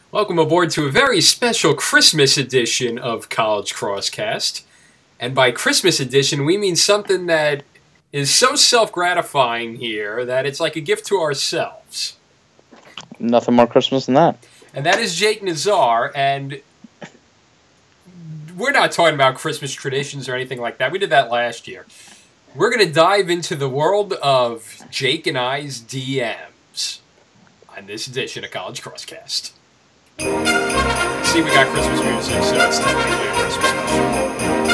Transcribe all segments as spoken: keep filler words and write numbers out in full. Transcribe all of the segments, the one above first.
Welcome aboard to a very special Christmas edition of College Crosscast. And by Christmas edition, we mean something that is so self-gratifying here that it's like a gift to ourselves. Nothing more Christmas than that. And that is Jake Nazar, and we're not talking about Christmas traditions or anything like that. We did that last year. We're going to dive into the world of Jake and I's D Ms on this edition of College Crosscast. See, we got Christmas music, so it's technically a Christmas special.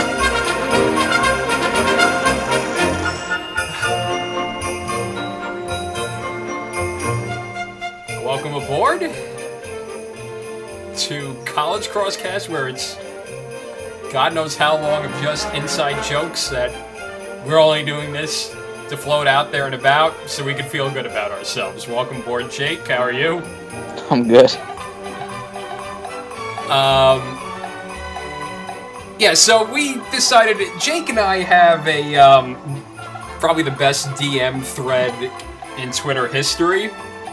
Welcome aboard to College Crosscast, where it's God knows how long of just inside jokes that we're only doing this to float out there and about so we can feel good about ourselves. Welcome aboard, Jake. How are you? I'm good. Um, yeah, so we decided, Jake and I have a, um, probably the best D M thread in Twitter history.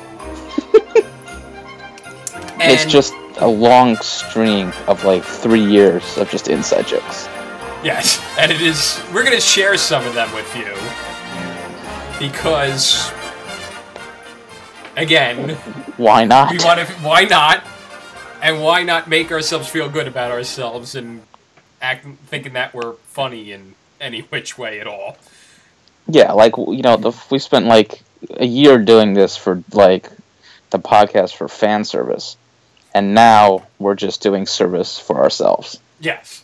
And it's just a long string of like three years of just inside jokes. yes, and it is, we're going to share some of them with you. Because, again, Why not? we want to, why not? And why not make ourselves feel good about ourselves and act, thinking that we're funny in any which way at all? Yeah, like, you know, the, we spent like a year doing this for like the podcast for fan service. And now we're just doing service for ourselves. Yes.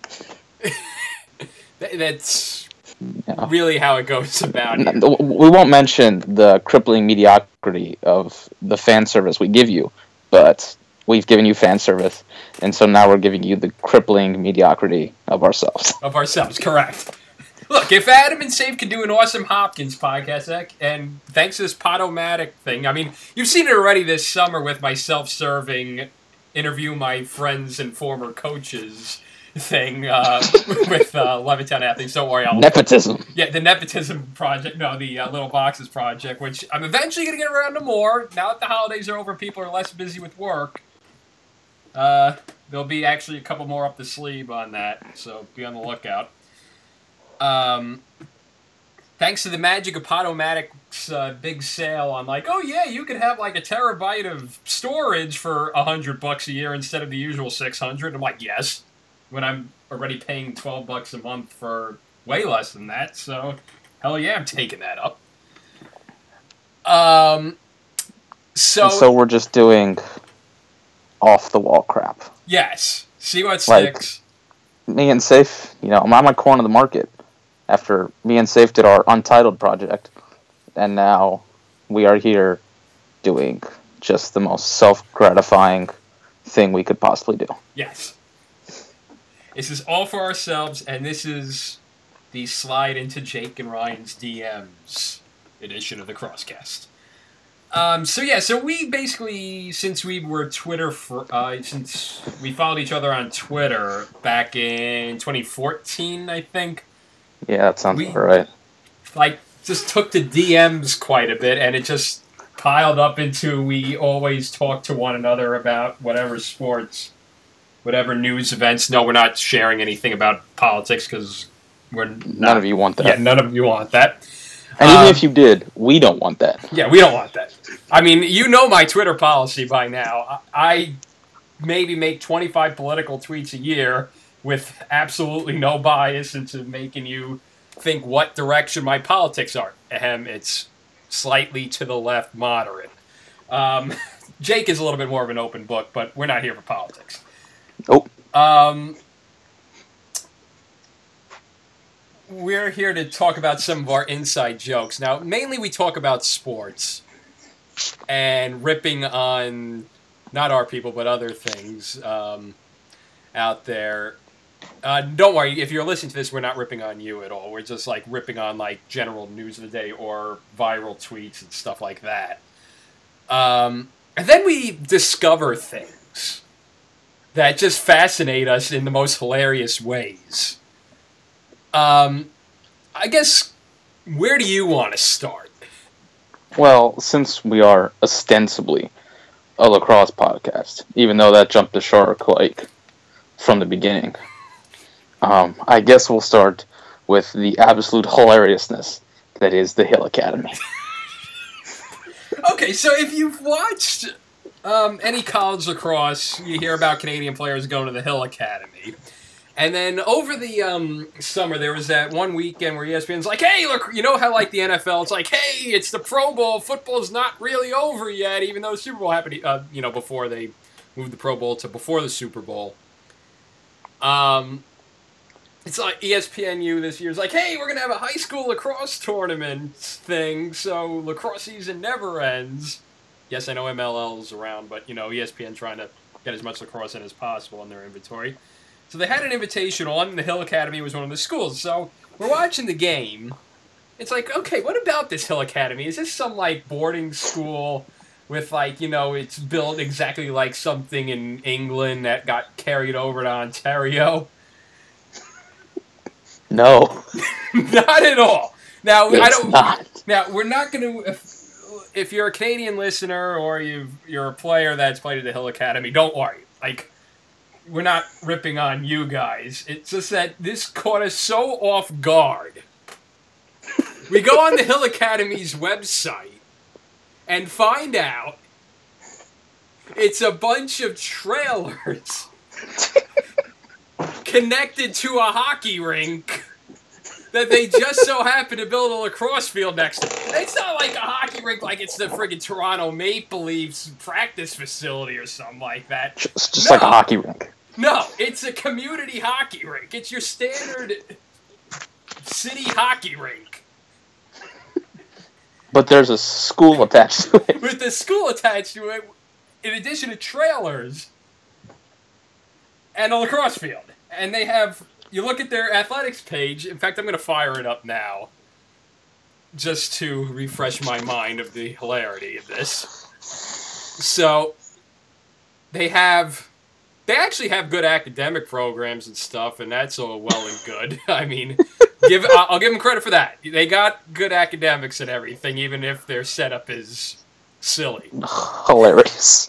That's Yeah. really how it goes about N- here. We won't mention the crippling mediocrity of the fan service we give you, but we've given you fan service, and so now we're giving you the crippling mediocrity of ourselves. Of ourselves, correct. Look, if Adam and Safe can do an awesome Hopkins podcast, Zach, and thanks to this Podomatic thing, I mean, you've seen it already this summer with my self-serving interview my friends and former coaches thing uh, with uh, Levittown athletes. Don't worry, I'll... Nepotism. Yeah, the Nepotism project, no, the uh, Little Boxes project, which I'm eventually going to get around to more. Now that the holidays are over, people are less busy with work. Uh, there'll be actually a couple more up the sleeve on that, so be on the lookout. Um, thanks to the magic of Podomatic's uh, big sale on like, oh yeah, you could have like a terabyte of storage for a hundred bucks a year instead of the usual six hundred. I'm like, yes, when I'm already paying twelve bucks a month for way less than that. So, hell yeah, I'm taking that up. Um, so, And so we're just doing off-the-wall crap. yes, see what Like- sticks. Me and Safe, you know, I'm on my corner of the market after me and Safe did our Untitled project, and now we are here doing just the most self-gratifying thing we could possibly do. Yes. This is all for ourselves, and this is the Slide into Jake and Ryan's D Ms edition of the Crosscast. Um, so yeah, so we basically, since we were Twitter, for, uh, since we followed each other on Twitter back in twenty fourteen, I think, Yeah, that sounds We- about right. like, just took to D Ms quite a bit, and it just piled up into we always talk to one another about whatever sports, whatever news events. No, we're not sharing anything about politics because we're not. None of you want that. Yeah, none of you want that. And even Um, if you did, we don't want that. Yeah, we don't want that. I mean, you know my Twitter policy by now. I I maybe make twenty-five political tweets a year with absolutely no bias into making you think what direction my politics are. Ahem, it's slightly to the left, moderate. Um, Jake is a little bit more of an open book, but we're not here for politics. Oh. Um, we're here to talk about some of our inside jokes. Now, mainly we talk about sports and ripping on not our people, but other things um, out there. Uh, don't worry, if you're listening to this, we're not ripping on you at all. We're just like ripping on like general news of the day or viral tweets and stuff like that. Um, and then we discover things that just fascinate us in the most hilarious ways. Um, I guess, where do you want to start? Well, since we are ostensibly a lacrosse podcast, even though that jumped the shark like from the beginning. Um, I guess we'll start with the absolute hilariousness that is the Hill Academy. Okay, so if you've watched um, any college lacrosse, you hear about Canadian players going to the Hill Academy. And then over the um, summer, there was that one weekend where E S P N's like, hey, look, you know how like the N F L, it's like, hey, it's the Pro Bowl. Football's not really over yet, even though the Super Bowl happened, uh, you know, before they moved the Pro Bowl to before the Super Bowl. Um, it's like E S P N U this year is like, hey, we're going to have a high school lacrosse tournament thing, so lacrosse season never ends. Yes, I know M L L's around, but, you know, E S P N trying to get as much lacrosse in as possible in their inventory. So they had an invitation on. The Hill Academy was one of the schools. So we're watching the game. It's like, okay, what about this Hill Academy? Is this some, like, boarding school with, like, you know, it's built exactly like something in England that got carried over to Ontario? No. Not at all. Now, It's I don't. not. Now, we're not going to... If, if you're a Canadian listener or you've, you're a player that's played at the Hill Academy, don't worry. Like... We're not ripping on you guys. It's just that this caught us so off guard. We go on the Hill Academy's website and find out it's a bunch of trailers connected to a hockey rink that they just so happen to build a lacrosse field next to. It's not like a hockey rink like it's the friggin' Toronto Maple Leafs practice facility or something like that. It's just No. like a hockey rink. No, it's a community hockey rink. It's your standard city hockey rink. But there's a school attached to it. With the school attached to it, in addition to trailers and a lacrosse field. And they have, you look at their athletics page, in fact, I'm going to fire it up now, just to refresh my mind of the hilarity of this. So, they have... They actually have good academic programs and stuff, and that's all well and good. I mean, give I'll give them credit for that. They got good academics and everything, even if their setup is silly. Hilarious.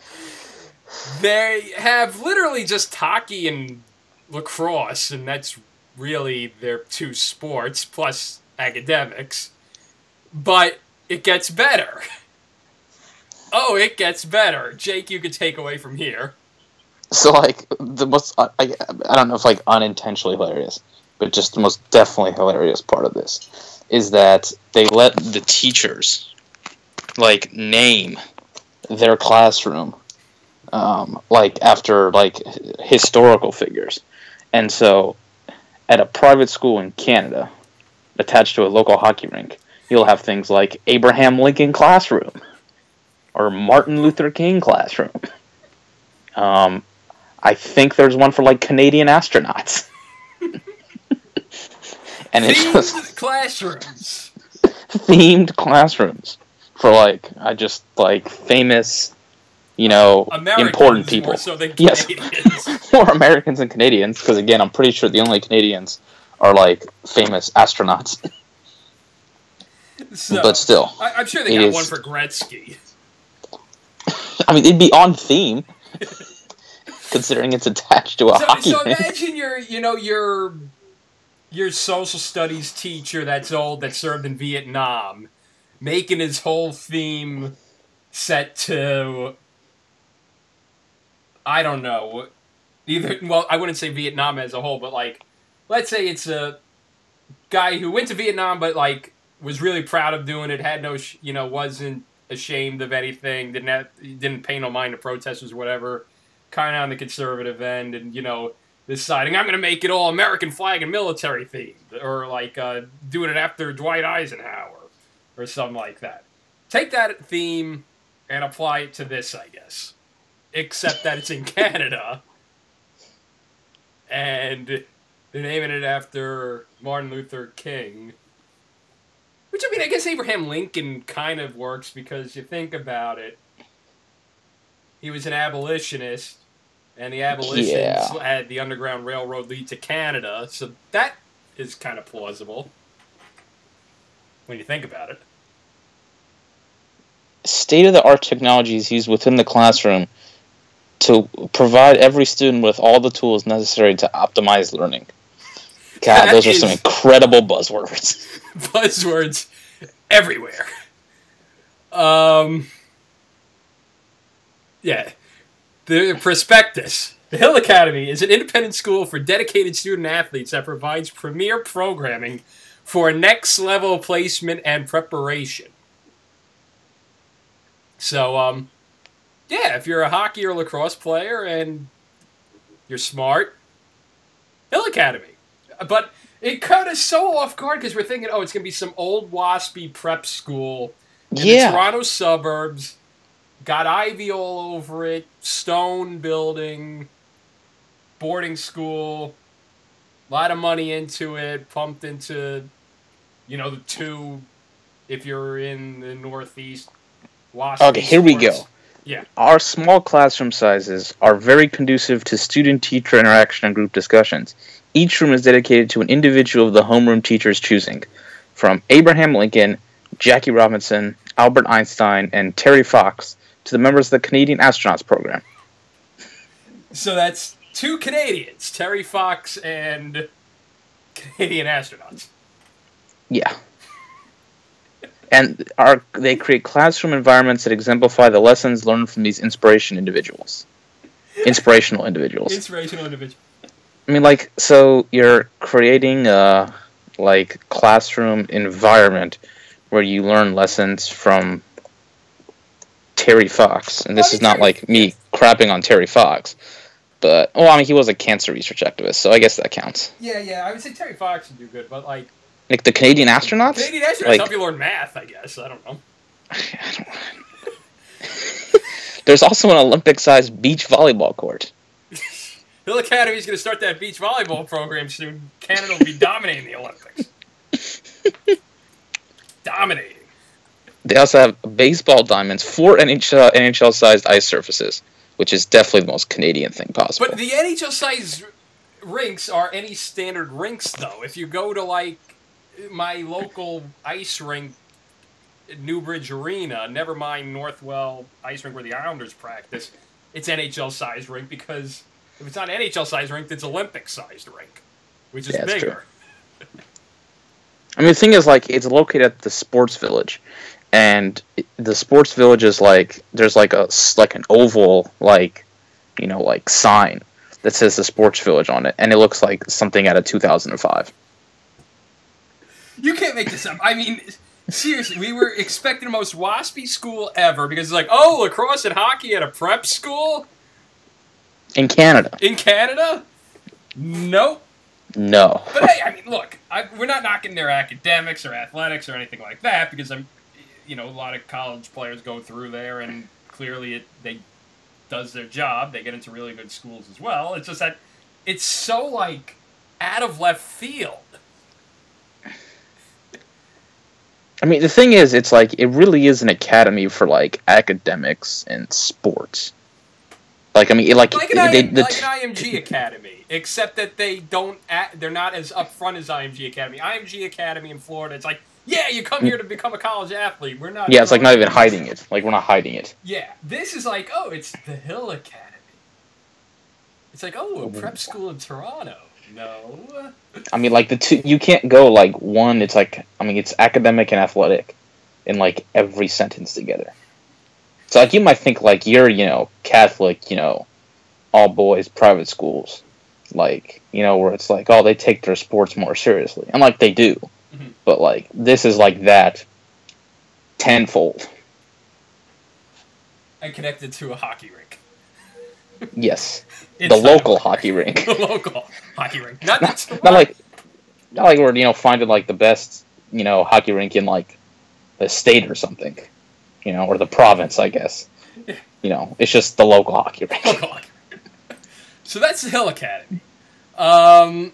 They have literally just hockey and lacrosse, and that's really their two sports, plus academics. But it gets better. Oh, it gets better. Jake, you could take away from here. So, like, the most, I, I don't know if, like, unintentionally hilarious, but just the most definitely hilarious part of this is that they let the teachers, like, name their classroom, um, like, after, like, historical figures. And so, at a private school in Canada, attached to a local hockey rink, you'll have things like Abraham Lincoln Classroom, or Martin Luther King Classroom. Um... I think there's one for, like, Canadian astronauts. And it's Themed just... classrooms. Themed classrooms. For, like, I just, like, famous, you know, Americans important people. More so than Yes. Canadians. More Americans than Canadians, because, again, I'm pretty sure the only Canadians are, like, famous astronauts. So, But still. I, I'm sure they it got is- one for Gretzky. I mean, it'd be on theme. Considering it's attached to a So, hockey so rink. imagine your, you know, your your social studies teacher that's old that served in Vietnam, making his whole theme set to, I don't know, either. Well, I wouldn't say Vietnam as a whole, but like, let's say it's a guy who went to Vietnam, but like was really proud of doing it, had no, sh- you know, wasn't ashamed of anything, didn't have, didn't pay no mind to protesters or whatever. Kind of on the conservative end, and, you know, deciding, I'm going to make it all American flag and military themed, or, like, uh, doing it after Dwight Eisenhower, or something like that. Take that theme and apply it to this, I guess. Except that it's in Canada, and they're naming it after Martin Luther King. Which, I mean, I guess Abraham Lincoln kind of works, because you think about it, he was an abolitionist, and the abolitionists Yeah. had the Underground Railroad lead to Canada, so that is kind of plausible when you think about it. state-of-the-art technologies used within the classroom to provide every student with all the tools necessary to optimize learning. God, That those are is- some incredible buzzwords. Buzzwords everywhere. Um, yeah. The prospectus. The Hill Academy is an independent school for dedicated student athletes that provides premier programming for next level placement and preparation. So, um, yeah, if you're a hockey or lacrosse player and you're smart, Hill Academy. But it caught us so off guard because we're thinking, oh, it's going to be some old waspy prep school in Yeah. the Toronto suburbs. Got ivy all over it, stone building, boarding school, a lot of money into it, pumped into, you know, the two, if you're in the Northeast, waspy Okay, here we sports. go. Yeah. Our small classroom sizes are very conducive to student-teacher interaction and group discussions. Each room is dedicated to an individual of the homeroom teacher's choosing, from Abraham Lincoln, Jackie Robinson, Albert Einstein, and Terry Fox, to the members of the Canadian Astronauts Program. So that's two Canadians, Terry Fox and Canadian astronauts. Yeah. And our, they create classroom environments that exemplify the lessons learned from these inspiration individuals. Inspirational individuals. Inspirational individual. I mean, like, so you're creating a, like, classroom environment where you learn lessons from Terry Fox. And this Well, I mean, is not, Terry- like, me crapping on Terry Fox. But, well, I mean, he was a cancer research activist, so I guess that counts. Yeah, yeah, I would say Terry Fox would do good, but like Like, the Canadian astronauts? Canadian astronauts Like- help you learn math, I guess. I don't know. I don't There's also an Olympic-sized beach volleyball court. Hill Academy's going to start that beach volleyball program soon. Canada will be dominating the Olympics. Dominating. They also have baseball diamonds, four N H L, N H L-sized ice surfaces, which is definitely the most Canadian thing possible. But the N H L size rinks are any standard rinks, though. If you go to, like, my local ice rink, Newbridge Arena, never mind Northwell ice rink where the Islanders practice, it's N H L size rink because if it's not N H L size rink, it's Olympic sized rink, which is Yeah, that's bigger. I mean, the thing is, like, it's located at the Sports Village, and it- the Sports Village is like there's like a s- like an oval, like, you know, like sign that says the Sports Village on it, and it looks like something out of two thousand five. You can't make this up. I mean, seriously, we were expecting the most waspy school ever because it's like, oh, lacrosse and hockey at a prep school In Canada, in Canada? Nope. no. But hey, I mean, look, I, we're not knocking their academics or athletics or anything like that because I'm, you know, a lot of college players go through there and clearly it they does their job. They get into really good schools as well. It's just that it's so like out of left field. I mean, the thing is, it's like it really is an academy for like academics and sports. Like, I mean, it, like, Like an, they, I, the like t- an I M G Academy, except that they don't. Act, they're not as upfront as I M G Academy. I M G Academy in Florida, it's like, yeah, you come here to become a college athlete. We're not. yeah, it's like not even hiding it. Like, we're not hiding it. Yeah, this is like, oh, it's the Hill Academy. It's like, oh, a prep school in Toronto. No. I mean, like, the two, you can't go, like, one, it's like, I mean, it's academic and athletic in, like, every sentence together. So, like, you might think, like, you're, you know, Catholic, you know, all boys private schools. Like, you know, where it's like, oh, they take their sports more seriously. And, like, they do. Mhm. But, like, this is like that tenfold. And connected to a hockey rink. Yes. The Inside local of- hockey rink. The local hockey rink. Not, Not, the not like, not like we're, you know, finding, like, the best, you know, hockey rink in, like, the state or something. You know, or the province, I guess. Yeah. You know, it's just the local hockey rink. local hockey rink. So that's the Hill Academy. Um,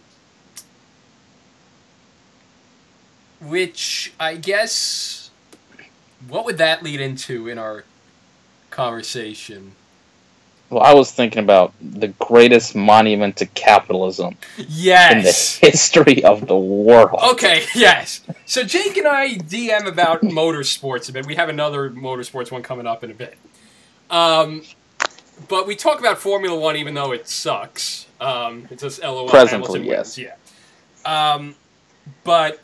which I guess, what would that lead into in our conversation? Well, I was thinking about the greatest monument to capitalism Yes. in the history of the world. Okay, yes. So Jake and I D M about motorsports a bit. We have another motorsports one coming up in a bit. Um, but we talk about Formula One even though it sucks. Um, it's just LOL. Presently, Hamilton yes. wins. Yeah. Um, but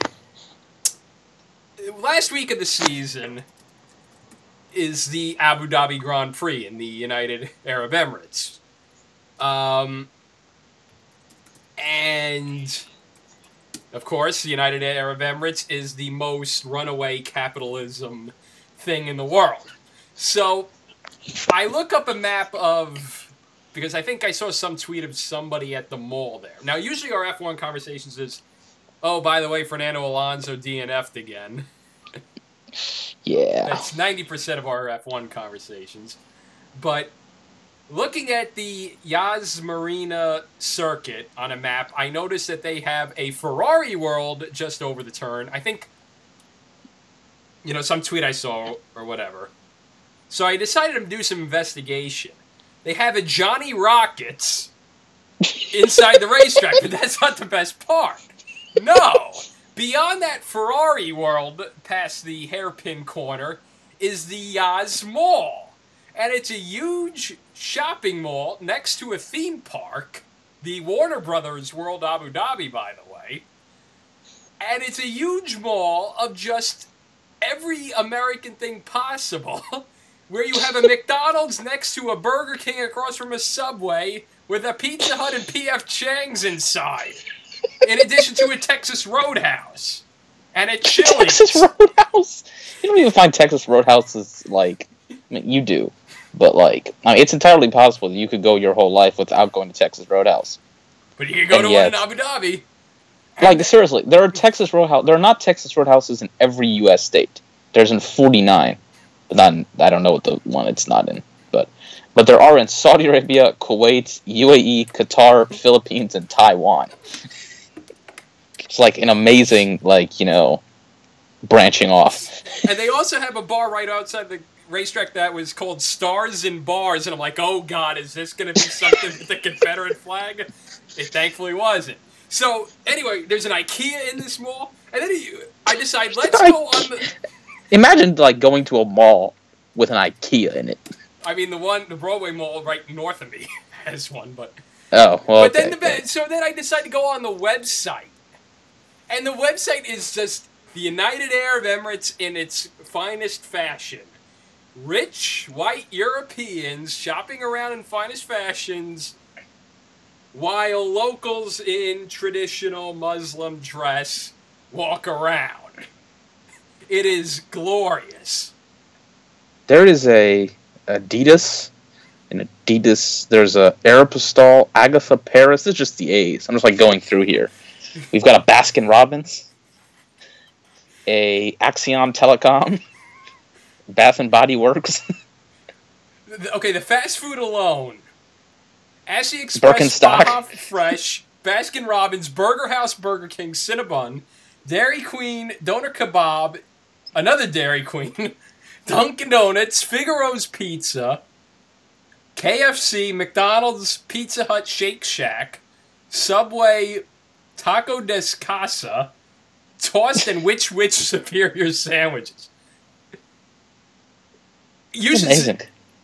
last week of the season is the Abu Dhabi Grand Prix in the United Arab Emirates. Um, and, of course, the United Arab Emirates is the most runaway capitalism thing in the world. So, I look up a map of... Because I think I saw some tweet of somebody at the mall there. Now, usually our F one conversations is, oh, by the way, Fernando Alonso D N F'd again. Yeah. That's ninety percent of our F one conversations. But looking at the Yas Marina circuit on a map, I noticed that they have a Ferrari World just over the turn. I think, you know, some tweet I saw or whatever. So I decided to do some investigation. They have a Johnny Rockets inside the racetrack, but that's not the best part. No! Beyond that Ferrari World, past the hairpin corner, is the Yas Mall. And it's a huge shopping mall next to a theme park, the Warner Brothers World Abu Dhabi, by the way. And it's a huge mall of just every American thing possible, where you have a McDonald's next to a Burger King across from a Subway, with a Pizza Hut and P F Chang's inside. In addition to a Texas Roadhouse. And a Chili's. Texas Roadhouse? You don't even find Texas Roadhouse as, like... I mean, you do. But, like... I mean, it's entirely possible that you could go your whole life without going to Texas Roadhouse. But you can go and to yet, one in Abu Dhabi. Like, seriously, there are Texas Roadhouse... There are not Texas Roadhouses in every U S state. There's in forty-nine. But not in, I don't know what the one it's not in. But but there are in Saudi Arabia, Kuwait, U A E, Qatar, Philippines, and Taiwan. It's like an amazing, like, you know, branching off. And they also have a bar right outside the racetrack that was called Stars and Bars, and I'm like, oh god, is this going to be something with the Confederate flag? It thankfully wasn't. So, anyway, there's an IKEA in this mall, and then I decide, let's go on the... Imagine, like, going to a mall with an IKEA in it. I mean, the one, the Broadway Mall right north of me has one, but... Oh, well, But okay, then, the, so then I decide to go on the website. And the website is just the United Arab Emirates in its finest fashion. Rich, white Europeans shopping around in finest fashions, while locals in traditional Muslim dress walk around. It is glorious. There is a Adidas, an Adidas, there's a Aeropostale, Agatha Paris, this is just the A's. I'm just, like, going through here. We've got a Baskin Robbins, a Axiom Telecom, Bath and Body Works. Okay, the fast food alone. Ashley Express, Birkenstock. Baja Fresh, Baskin Robbins, Burger House, Burger King, Cinnabon, Dairy Queen, Doner Kebab, another Dairy Queen, Dunkin' Donuts, Figaro's Pizza, K F C, McDonald's, Pizza Hut, Shake Shack, Subway, Taco Des Casa, Tossed and Which Which Superior Sandwiches. You should Amazing.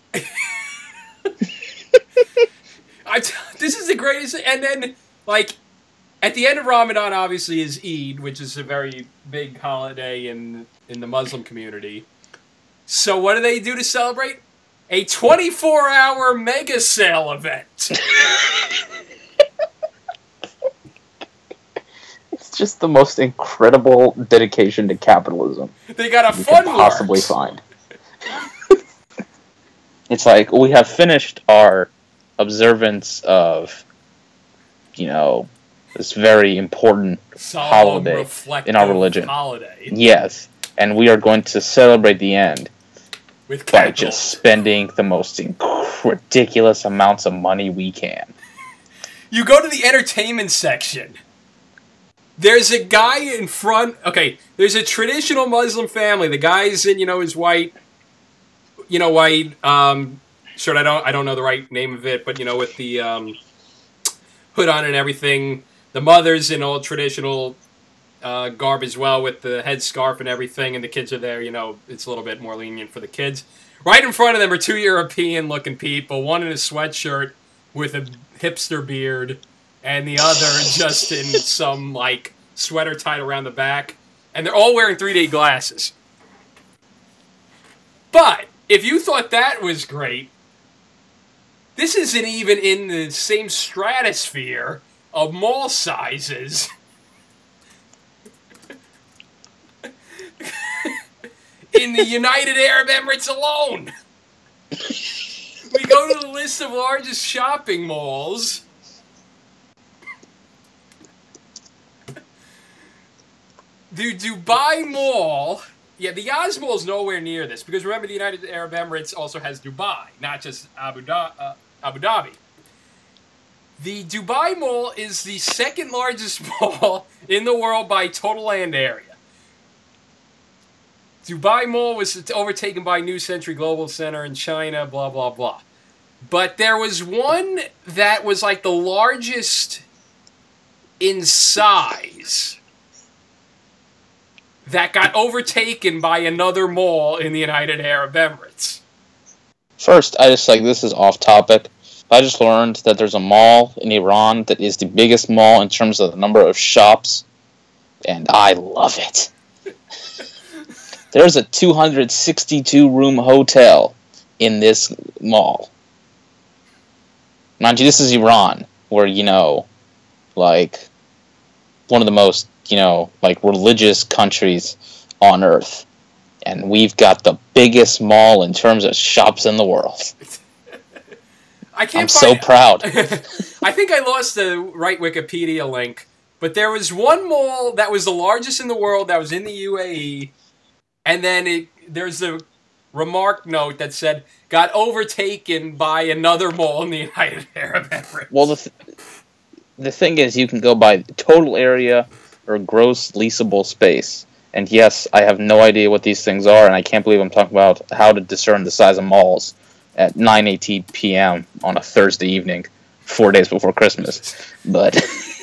I t- this is the greatest. And then, like, at the end of Ramadan, obviously, is Eid, which is a very big holiday in in the Muslim community. So what do they do to celebrate? A twenty-four hour mega sale event. It's just the most incredible dedication to capitalism They got a you fun can possibly find. It's like, we have finished our observance of, you know, this very important Solemn, holiday in our religion. Holiday. Yes, and we are going to celebrate the end With by capital. just spending the most inc- ridiculous amounts of money we can. You go to the entertainment section. There's a guy in front. Okay, there's a traditional Muslim family. The guy's in, you know, his white, you know, white um, shirt. I don't I don't know the right name of it, but you know, with the um, hood on and everything. The mother's in all traditional uh, garb as well, with the headscarf and everything, and the kids are there. You know, it's a little bit more lenient for the kids. Right in front of them are two European-looking people, one in a sweatshirt with a hipster beard, and the other just in some, like, sweater tied around the back. And they're all wearing three D glasses. But, if you thought that was great, this isn't even in the same stratosphere of mall sizes. In the United Arab Emirates alone. We go to the list of largest shopping malls. The Dubai Mall. Yeah, the Yas Mall is nowhere near this, because remember the United Arab Emirates also has Dubai, not just Abu, da- uh, Abu Dhabi. The Dubai Mall is the second largest mall in the world by total land area. Dubai Mall was overtaken by New Century Global Center in China, blah, blah, blah. But there was one that was like the largest in size that got overtaken by another mall in the United Arab Emirates. First, I just like, this is off topic. I just learned that there's a mall in Iran that is the biggest mall in terms of the number of shops, and I love it. There's a two hundred sixty-two room hotel in this mall. Mind you, this is Iran, where, you know, like, one of the most, you know, like, religious countries on earth. And we've got the biggest mall in terms of shops in the world. I can't I'm find, so proud. I think I lost the right Wikipedia link, but there was one mall that was the largest in the world that was in the U A E, and then it, there's a remark note that said, got overtaken by another mall in the United Arab Emirates. Well, the, th- the thing is, you can go by total area or gross leasable space. And yes, I have no idea what these things are, and I can't believe I'm talking about how to discern the size of malls at nine eighteen p.m. on a Thursday evening, four days before Christmas. But,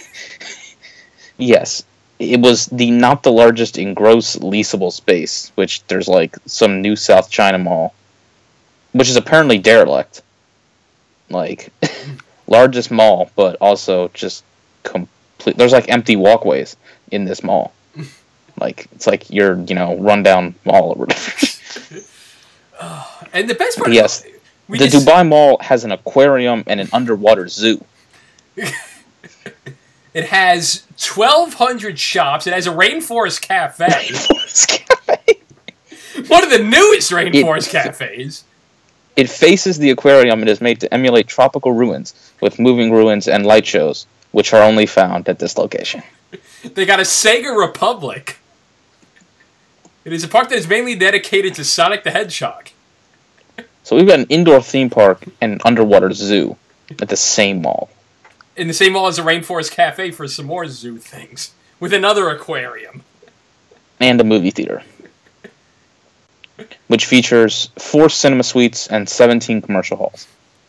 yes, it was the not the largest in gross leasable space, which there's like some new South China mall, which is apparently derelict. Like, largest mall, but also just complete. There's like empty walkways in this mall. Like, it's like your, you know, rundown mall or whatever. And the best part but yes, we the just... Dubai Mall has an aquarium and an underwater zoo. It has twelve hundred shops. It has a rainforest cafe. Rainforest cafe. One of the newest rainforest it, cafes. It faces the aquarium and is made to emulate tropical ruins with moving ruins and light shows, which are only found at this location. They got a Sega Republic. It is a park that is mainly dedicated to Sonic the Hedgehog. So we've got an indoor theme park and an underwater zoo at the same mall. In the same mall as a Rainforest Cafe for some more zoo things. With another aquarium. And a movie theater. Which features four cinema suites and seventeen commercial halls.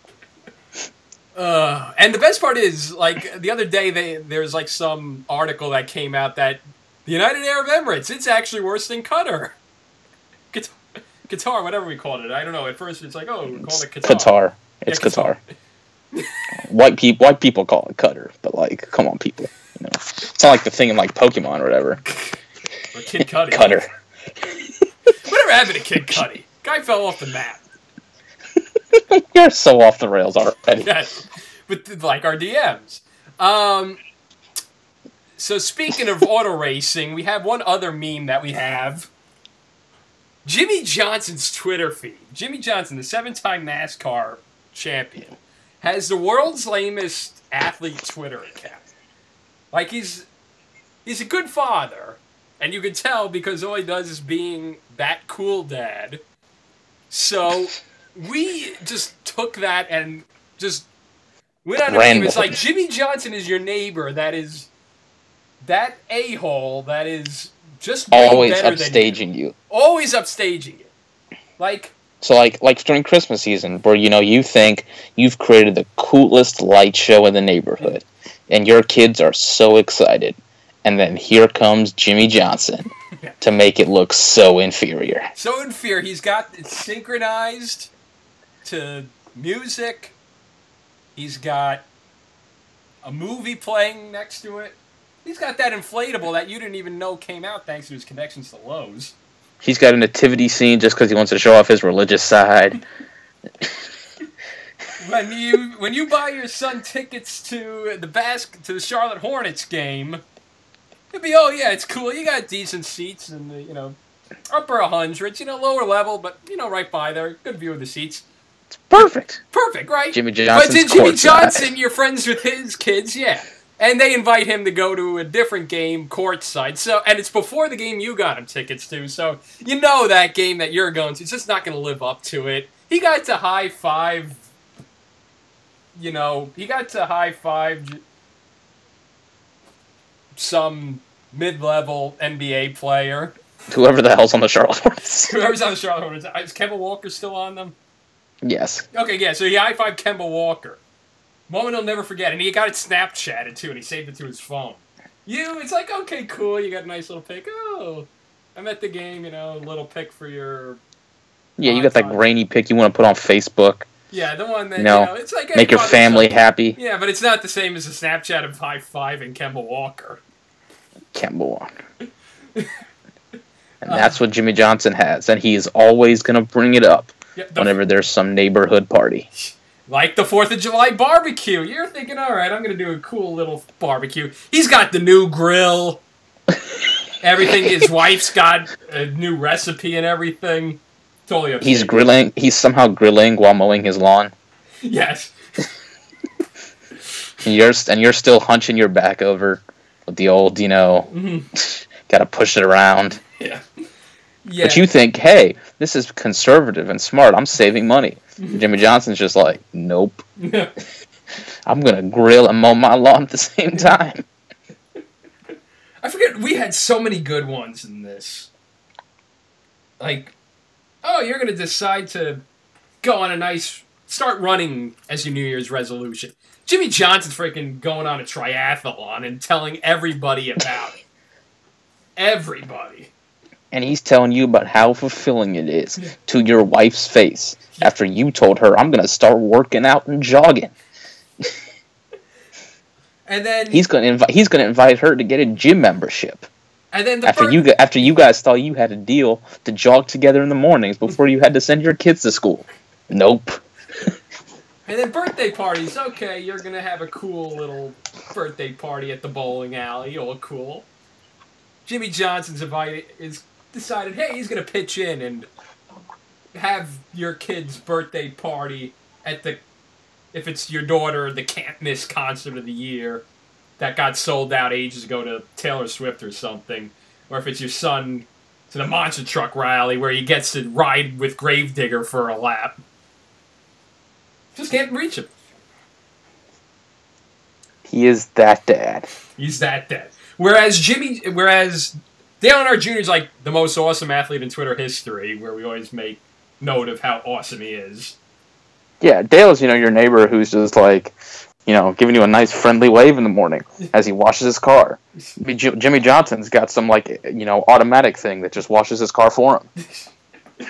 Uh, and the best part is, like, the other day they there's like some article that came out that the United Arab Emirates, it's actually worse than Qatar. Qatar, Qatar whatever we called it. I don't know. At first it's like, oh, we called it Qatar. Qatar. It's yeah, Qatar. Qatar. white people white people call it Qatar, but like, come on, people. You know, it's not like the thing in like Pokemon or whatever. Or Kid Cudi. Qatar. Whatever happened to Kid Cudi? Guy fell off the map. You're so off the rails already. Yeah, but like our D Ms. Um, so speaking of auto racing, we have one other meme that we have. Jimmy Johnson's Twitter feed. Jimmy Johnson, the seven-time NASCAR champion, has the world's lamest athlete Twitter account. Like, he's he's a good father, and you can tell because all he does is being that cool dad. So we just took that and just went on a meme. It's like, Jimmy Johnson is your neighbor that is that a-hole that is just way always better upstaging than you. you. Always upstaging you. Like, So like like during Christmas season, where you know you think you've created the coolest light show in the neighborhood, and your kids are so excited, and then here comes Jimmy Johnson to make it look so inferior. So inferior. He's got it synchronized to music. He's got a movie playing next to it. He's got that inflatable that you didn't even know came out thanks to his connections to Lowe's. He's got a nativity scene just because he wants to show off his religious side. when you when you buy your son tickets to the bas- to the Charlotte Hornets game, it'd be, oh yeah, it's cool. You got decent seats in the, you know, upper hundreds, you know, lower level, but you know, right by there, good view of the seats. It's perfect. Perfect, right? Jimmy Johnson's But did Jimmy courtside. Johnson, you're friends with his kids, yeah. And they invite him to go to a different game courtside. So, and it's before the game you got him tickets to. So, you know that game that you're going to, it's just not going to live up to it. He got to high five, you know, he got to high five some mid-level N B A player. Whoever the hell's on the Charlotte Hornets. Whoever's on the Charlotte Hornets. Is Kemba Walker still on them? Yes. Okay, yeah, so he high-fived Kemba Walker. Moment he'll never forget, and he got it Snapchatted too, and he saved it to his phone. You, it's like, okay, cool, you got a nice little pic. Oh, I'm at the game, you know, a little pic for your... Yeah, you got that grainy pic you want to put on Facebook. Yeah, the one that, you know, you know it's like... make your family happy. Yeah, but it's not the same as a Snapchat of high-fiving Kemba Walker. Kemba Walker. And that's what Jimmy Johnson has, and he is always going to bring it up Yeah, the, whenever there's some neighborhood party. Like the fourth of July barbecue. You're thinking, all right, I'm going to do a cool little barbecue. He's got the new grill. Everything. His wife's got a new recipe and everything. Totally upset. He's grilling. He's somehow grilling while mowing his lawn. Yes. And you're, and you're still hunching your back over with the old, you know, mm-hmm. got to push it around. Yeah. Yeah. But you think, hey, this is conservative and smart. I'm saving money. Jimmy Johnson's just like, nope. I'm going to grill and mow my lawn at the same time. I forget, we had so many good ones in this. Like, oh, you're going to decide to go on a nice, start running as your New Year's resolution. Jimmy Johnson's freaking going on a triathlon and telling everybody about it. Everybody. And he's telling you about how fulfilling it is to your wife's face after you told her, I'm going to start working out and jogging. And then he's going to invite he's going to invite her to get a gym membership. And then the after birth- you after you guys thought you had a deal to jog together in the mornings before you had to send your kids to school. Nope. And then birthday parties. Okay, you're going to have a cool little birthday party at the bowling alley. All cool. Jimmy Johnson's invited is decided, hey, he's going to pitch in and have your kid's birthday party at the, if it's your daughter, the can't miss concert of the year that got sold out ages ago to Taylor Swift or something, or if it's your son to the monster truck rally where he gets to ride with Gravedigger for a lap. Just can't reach him. He is that dad. He's that dad. Whereas Jimmy, whereas Dale Earnhardt Junior is like the most awesome athlete in Twitter history, where we always make note of how awesome he is. Yeah, Dale's, you know, your neighbor who's just like, you know, giving you a nice friendly wave in the morning as he washes his car. Jimmy Johnson's got some, like, you know, automatic thing that just washes his car for him.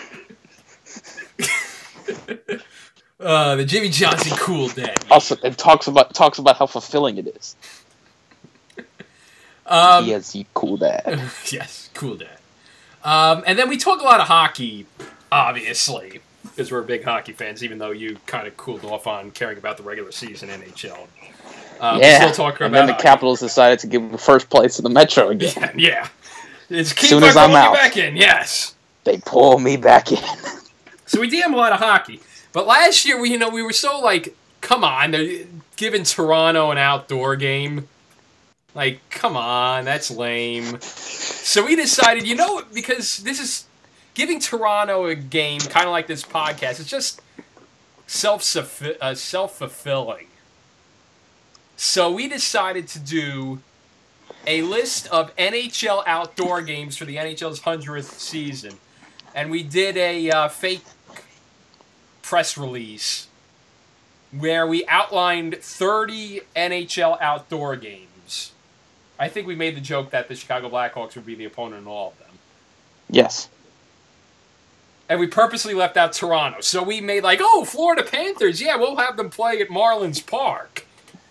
uh, the Jimmy Johnson cool dad. Also, it talks about talks about how fulfilling it is. Um, yes, he cool dad. Yes, cool dad. Um, and then we talk a lot of hockey, obviously, because we're big hockey fans, even though you kind of cooled off on caring about the regular season N H L. Um, yeah, still talk about and then the hockey. Capitals decided to give him first place in the Metro again. Yeah, yeah. It's keep Soon as I'm pulling you out. back in, yes. They pull me back in. So we D M a lot of hockey. But last year, we you know, we were so like, come on, they're giving Toronto an outdoor game. Like, come on, that's lame. So we decided, you know, because this is giving Toronto a game, kind of like this podcast, it's just self uh, self-fulfilling. So we decided to do a list of N H L outdoor games for the N H L's hundredth season. And we did a uh, fake press release where we outlined thirty N H L outdoor games. I think we made the joke that the Chicago Blackhawks would be the opponent in all of them. Yes. And we purposely left out Toronto. So we made like, oh, Florida Panthers, yeah, we'll have them play at Marlins Park.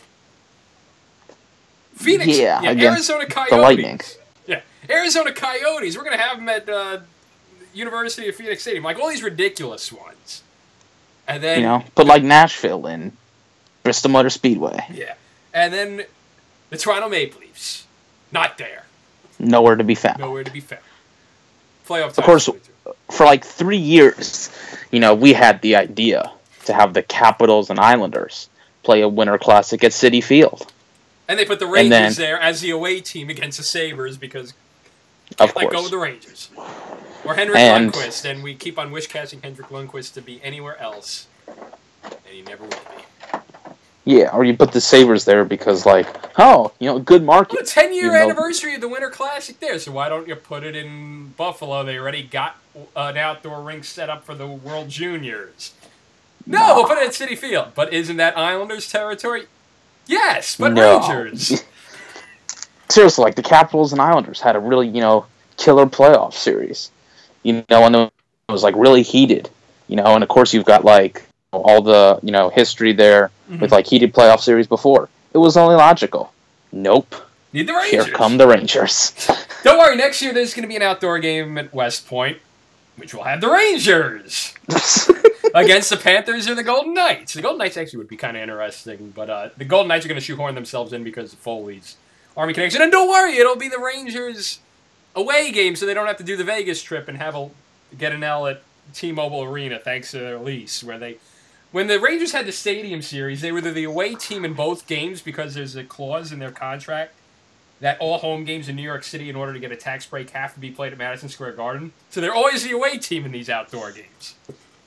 Phoenix, yeah, yeah Arizona Coyotes. The Lightning. Yeah, Arizona Coyotes. We're going to have them at uh, University of Phoenix Stadium. Like all these ridiculous ones. And then, you know, but like Nashville and Bristol Motor Speedway. Yeah. And then the Toronto Maple Leafs. Not there. Nowhere to be found. Nowhere to be found. Playoff time. Of course, for like three years, you know, we had the idea to have the Capitals and Islanders play a Winter Classic at Citi Field. And they put the Rangers then, there as the away team against the Sabres because of let course. go of the Rangers. Or Henrik and, Lundqvist, and we keep on wish-casting Henrik Lundqvist to be anywhere else. And he never will be. Yeah, or you put the Sabres there because, like, oh, you know, good market. Well, the ten-year you know, anniversary of the Winter Classic there, so why don't you put it in Buffalo? They already got an outdoor rink set up for the World Juniors. No, nah. we'll put it at Citi Field. But isn't that Islanders territory? Yes, but no. Rangers. Seriously, like, the Capitals and Islanders had a really, you know, killer playoff series. You know, and it was, like, really heated. You know, and, of course, you've got, like, all the, you know, history there mm-hmm. with, like, heated playoff series before. It was only logical. Nope. Need the Rangers. Here come the Rangers. Don't worry, next year there's going to be an outdoor game at West Point, which will have the Rangers against the Panthers or the Golden Knights. The Golden Knights actually would be kind of interesting, but uh, the Golden Knights are going to shoehorn themselves in because of Foley's Army connection. And don't worry, it'll be the Rangers away game, so they don't have to do the Vegas trip and have a get an L at T-Mobile Arena thanks to their lease, where they... When the Rangers had the Stadium Series, they were the away team in both games because there's a clause in their contract that all home games in New York City, in order to get a tax break, have to be played at Madison Square Garden. So they're always the away team in these outdoor games.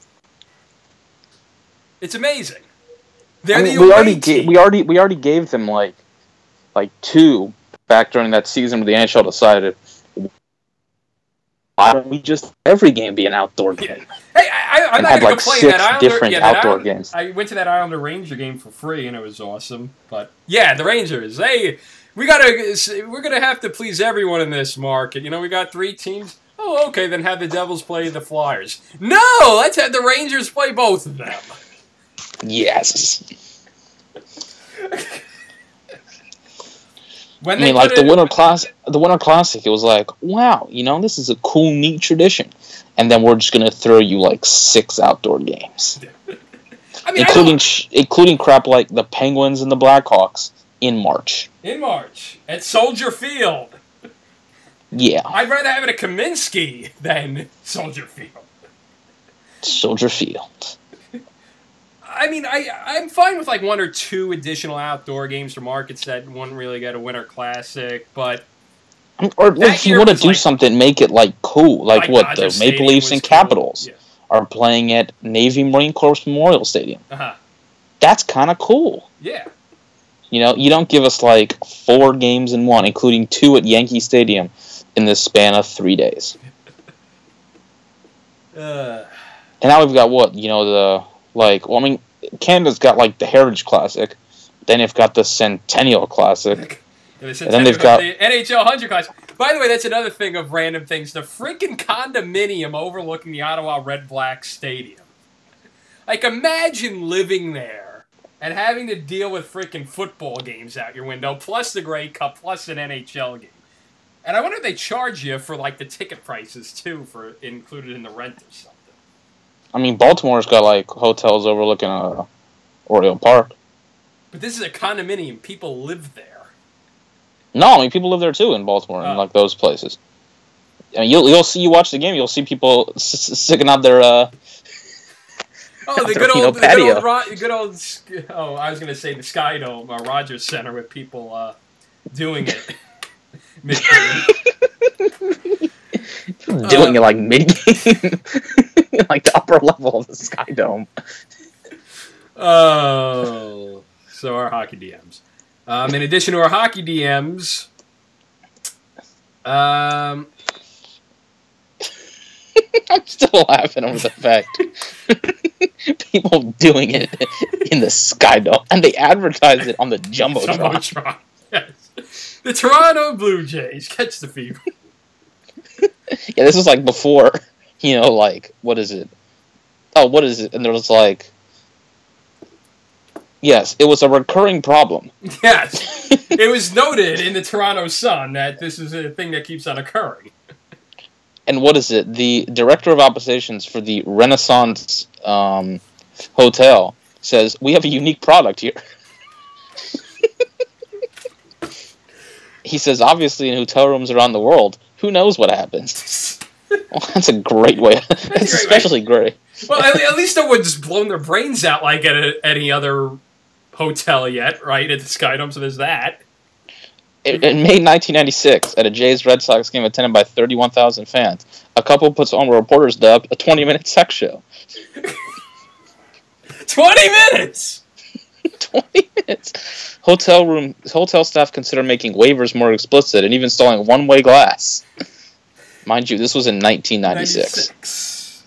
It's amazing. They're I mean, the we away already team. Ga- we already we already gave them like like two back during that season where the N H L decided, why don't we just every game be an outdoor game? Yeah. Hey, I, I, I'm and not had going like to complain. six That Islander, different yeah, that outdoor Islander, games. I went to that Islander Ranger game for free, and it was awesome. But yeah, the Rangers, they we gotta we're gonna have to please everyone in this market. You know, we got three teams. Oh, okay, then have the Devils play the Flyers. No, let's have the Rangers play both of them. Yes. When I mean, like the Winter Class, the Winter Classic, it was like, wow, you know, this is a cool, neat tradition, and then we're just gonna throw you like six outdoor games, I mean, including sh- including crap like the Penguins and the Blackhawks in March. In March at Soldier Field. Yeah, I'd rather have it at Kaminsky than Soldier Field. Soldier Field. I mean, I, I'm fine with like one or two additional outdoor games for markets that won't really get a Winter Classic, but... Or like, if you want to do like, something, make it like cool. Like, like what, Dodger the Stadium Maple Leafs and cool. Capitals yeah. are playing at Navy Marine Corps Memorial Stadium. Uh-huh. That's kind of cool. Yeah. You know, you don't give us like four games in one, including two at Yankee Stadium in the span of three days. uh. And now we've got what? You know, the... Like, well, I mean, Canada's got, like, the Heritage Classic. Then they've got the Centennial Classic. Yeah, the and then they've got... the N H L one hundred Classic. By the way, that's another thing of random things. The freaking condominium overlooking the Ottawa Red Black Stadium. Like, imagine living there and having to deal with freaking football games out your window, plus the Grey Cup, plus an N H L game. And I wonder if they charge you for, like, the ticket prices, too, for included in the rent or something. I mean, Baltimore's got, like, hotels overlooking uh, Oriole Park. But this is a condominium. People live there. No, I mean, people live there, too, in Baltimore, oh. in, like, those places. I mean, you'll, you'll see, you watch the game, you'll see people s- sticking out their, uh... Oh, the good, old, the good old, Ro- good old, oh, I was going to say the Sky Dome, uh, Rogers Center, with people, uh, doing it. Doing uh, it, like, mid-game. Like the upper level of the Sky Dome. Oh, so our hockey D Ms. Um, in addition to our hockey D Ms, um, I'm still laughing over the fact. People doing it in the Sky Dome, and they advertise it on the Jumbotron. Jumbotron, yes. The Toronto Blue Jays catch the fever. Yeah, this was like before, you know, like, what is it? Oh, what is it? And there was like, yes, it was a recurring problem. Yes. It was noted in the Toronto Sun that this is a thing that keeps on occurring. And what is it? The director of operations for the Renaissance um, Hotel says, we have a unique product here. He says, obviously in hotel rooms around the world, who knows what happens? Well, that's a great way. That's, that's especially great. Well, at, at least no one's blown their brains out like at a, any other hotel yet, right? At the Sky Dome, so there's that. In, in May nineteen ninety-six, at a Jays Red Sox game attended by thirty-one thousand fans, a couple puts on what reporters dubbed a twenty-minute sex show. twenty minutes! twenty minutes! Hotel room, hotel staff consider making waivers more explicit and even installing one-way glass. Mind you, this was in nineteen ninety-six. ninety-six.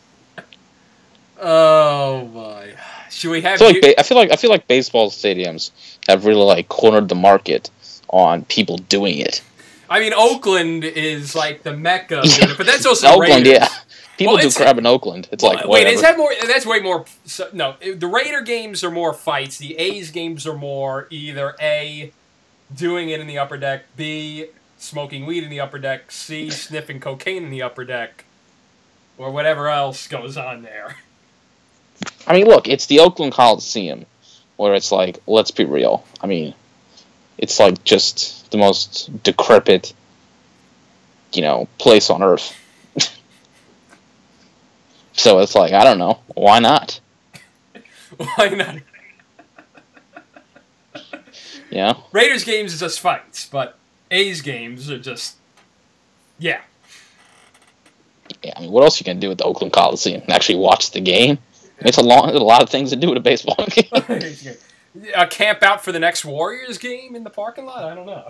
Oh my! Should we have? I feel, like ba- I feel like I feel like baseball stadiums have really like cornered the market on people doing it. I mean, Oakland is like the mecca, yeah. But that's also Oakland. Raiders. Yeah, people well, do crap in Oakland. It's well, like wait, whatever. is that more? That's way more. So, no, the Raider games are more fights. The A's games are more either A, doing it in the upper deck, B, smoking weed in the upper deck, C, sniffing cocaine in the upper deck, or whatever else goes on there. I mean, look, it's the Oakland Coliseum, where it's like, let's be real. I mean, it's like just the most decrepit, you know, place on earth. So it's like, I don't know, why not? Why not? Yeah. Raiders games is just fights, but A's games are just, yeah. Yeah, I mean, what else you can do at the Oakland Coliseum? Actually watch the game? It's a long, there's a lot of things to do at a baseball game. A camp out for the next Warriors game in the parking lot? I don't know.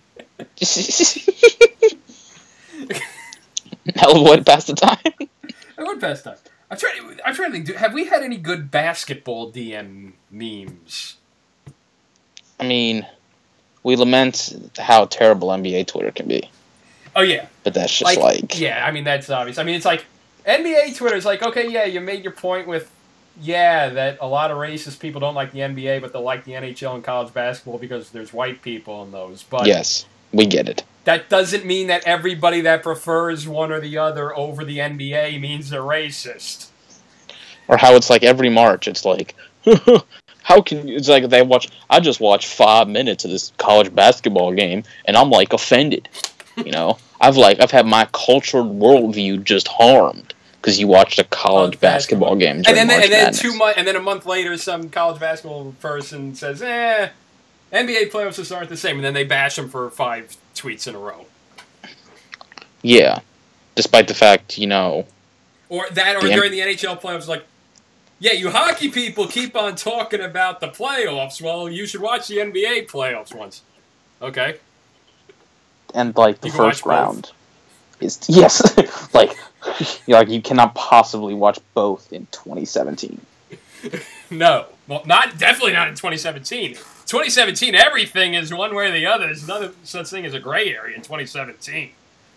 Hell of a way to pass the time. I would pass time. I'm trying, I'm trying to think, have we had any good basketball D M memes? I mean, we lament how terrible N B A Twitter can be. Oh, yeah. But that's just like... like yeah, I mean, that's obvious. I mean, it's like, N B A Twitter is like, okay, yeah, you made your point with, yeah, that a lot of racist people don't like the N B A, but they'll like the N H L and college basketball because there's white people in those. But yes, we get it. That doesn't mean that everybody that prefers one or the other over the N B A means they're racist. Or how it's like every March, it's like, how can you, it's like they watch, I just watched five minutes of this college basketball game, and I'm like offended. You know, I've like, I've had my cultured worldview just harmed. Because you watched a college basketball, basketball game and then, March and then Madness. two months, and then a month later, some college basketball person says, "Eh, N B A playoffs just aren't the same," and then they bash them for five tweets in a row. Yeah, despite the fact, you know, or that, or the during M- the N H L playoffs, like, yeah, you hockey people keep on talking about the playoffs. Well, you should watch the N B A playoffs once. Okay. And like the first round is yes, like. You're like, you cannot possibly watch both in twenty seventeen. No. Well, not definitely not in twenty seventeen. twenty seventeen, everything is one way or the other. There's no such thing as a gray area in twenty seventeen.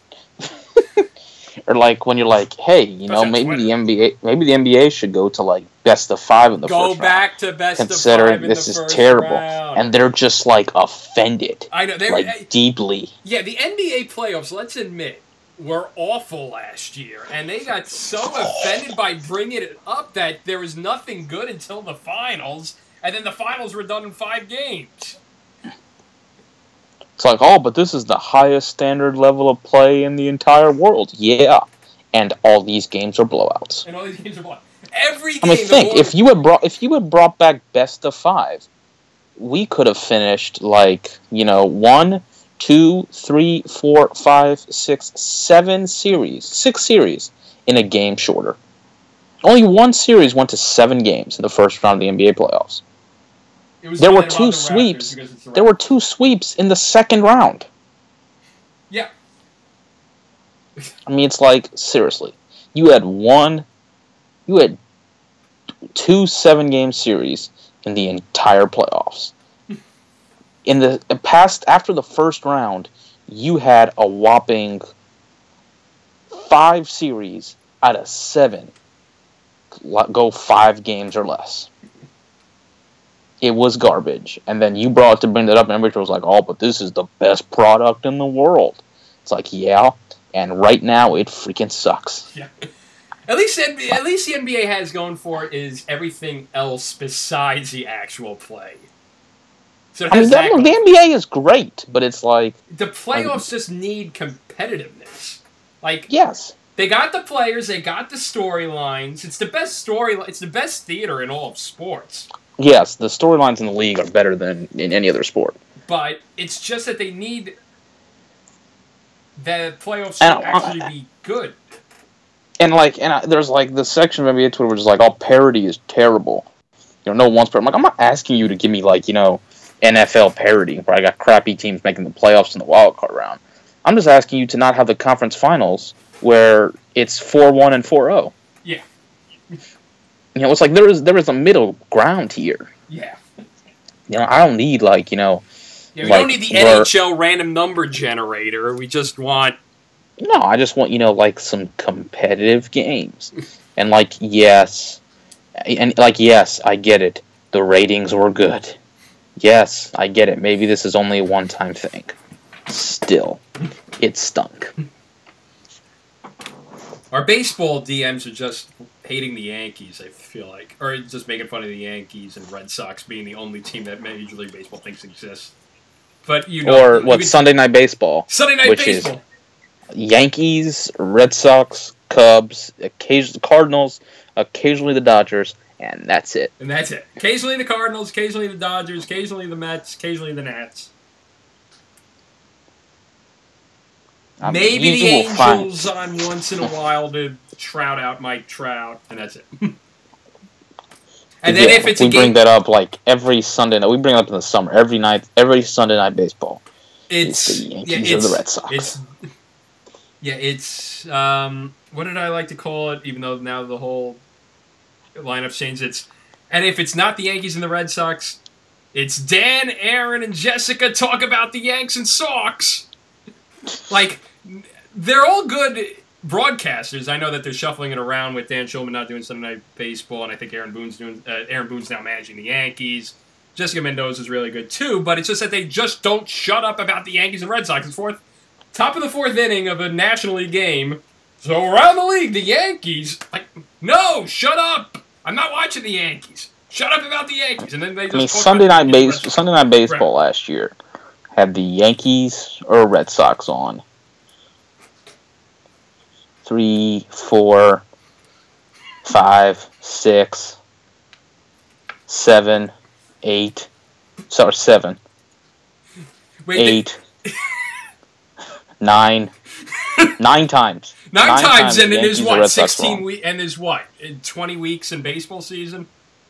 Or like when you're like, hey, you know, maybe Twitter. the N B A, maybe the N B A should go to like best of five in the go first round. Go back to best considering of five in this the is first terrible, round. And they're just like offended. I know, they like were, deeply. Yeah, the N B A playoffs. Let's admit. Were awful last year, and they got so offended by bringing it up that there was nothing good until the finals, and then the finals were done in five games. It's like, oh, but this is the highest standard level of play in the entire world. Yeah, and all these games are blowouts. And all these games are blowouts. Every game. I mean, think if you had brought if you had brought back best of five, we could have finished like you know one. Two, three, four, five, six, seven series, six series in a game shorter. Only one series went to seven games in the first round of the N B A playoffs. There were two the sweeps. The there were two sweeps in the second round. Yeah. I mean, it's like seriously, you had one, you had two seven-game series in the entire playoffs. In the past, after the first round, you had a whopping five series out of seven go five games or less. It was garbage. And then you brought it to bring that up, and everybody was like, oh, but this is the best product in the world. It's like, yeah, and right now it freaking sucks. Yeah. At least, at least the N B A has going for it is everything else besides the actual play. So it I mean, has the, that the N B A is great, but it's like... The playoffs just need competitiveness. Like, yes. They got the players, they got the storylines. It's the best story. It's the best theater in all of sports. Yes, the storylines in the league are better than in any other sport. But it's just that they need the playoffs to and, actually uh, be good. And like, and I, there's like the section of N B A Twitter which is like, "Oh, parody is terrible." You know, no one's. I'm like, I'm not asking you to give me like, you know, N F L parody where I got crappy teams making the playoffs in the wild card round. I'm just asking you to not have the conference finals where it's four one and four zero. Yeah. You know, it's like there is there is a middle ground here. Yeah. You know, I don't need like you know. Yeah, we like, don't need the where, N H L random number generator. We just want. No, I just want, you know, like, some competitive games. And, like, yes. And, like, yes, I get it. The ratings were good. Yes, I get it. Maybe this is only a one-time thing. Still, it stunk. Our baseball D Ms are just hating the Yankees, I feel like. Or just making fun of the Yankees and Red Sox being the only team that Major League Baseball thinks exists. But, you know... Or, what, Sunday Night Baseball. Sunday Night which Baseball. Is Yankees, Red Sox, Cubs, occasionally Cardinals, occasionally the Dodgers, and that's it. And that's it. Occasionally the Cardinals, occasionally the Dodgers, occasionally the Mets, occasionally the Nats. I mean, Maybe the Angels find... on once in a while to trout out Mike Trout, and that's it. And then yeah, if it's we a game... bring that up like every Sunday night. We bring it up in the summer, every night, every Sunday night baseball. It's, it's the Yankees yeah, it's, or the Red Sox. It's, yeah, it's um, what did I like to call it? Even though now the whole lineup changed. It's and if it's not the Yankees and the Red Sox, it's Dan, Aaron, and Jessica talk about the Yanks and Sox. Like they're all good broadcasters. I know that they're shuffling it around with Dan Schulman not doing Sunday Night Baseball, and I think Aaron Boone's doing. Uh, Aaron Boone's now managing the Yankees. Jessica Mendoza is really good too, but it's just that they just don't shut up about the Yankees and Red Sox. It's fourth, top of the fourth inning of a National League game. So around the league, the Yankees, like, no, shut up! I'm not watching the Yankees. Shut up about the Yankees, and then they just. I mean, Sunday night base, Sunday night baseball right. last year had the Yankees or Red Sox on. Three, four, five, six, seven. Eight, sorry, seven, Wait, eight, they... nine, nine times. Nine, nine times, times and it is what sixteen weeks, and is what in twenty weeks in baseball season.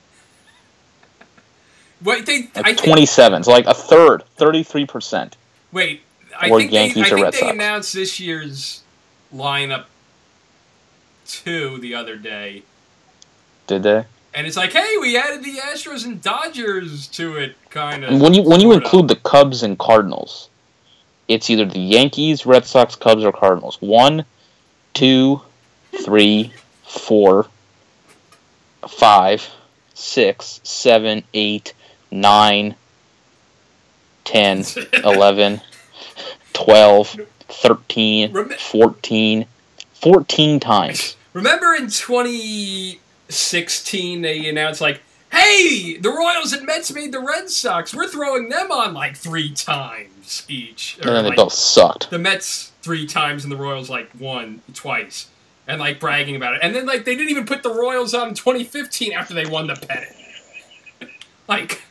Wait, they I twenty-seven. Think... So like a third, thirty-three percent. Wait, I think Yankees they, I think Red they Sox. announced this year's lineup two the other day. Did they? And it's like, hey, we added the Astros and Dodgers to it, kind of. When you when you include the Cubs and Cardinals, it's either the Yankees, Red Sox, Cubs, or Cardinals. One, two, three, four, five, six, seven, eight, nine, ten, eleven, twelve, thirteen, fourteen, fourteen times. Remember in twenty sixteen they announced like, hey, the Royals and Mets made the Red Sox. We're throwing them on like three times each. Or and then like, they both sucked. The Mets three times and the Royals like one twice. And like bragging about it. And then like they didn't even put the Royals on in twenty fifteen after they won the pennant. Like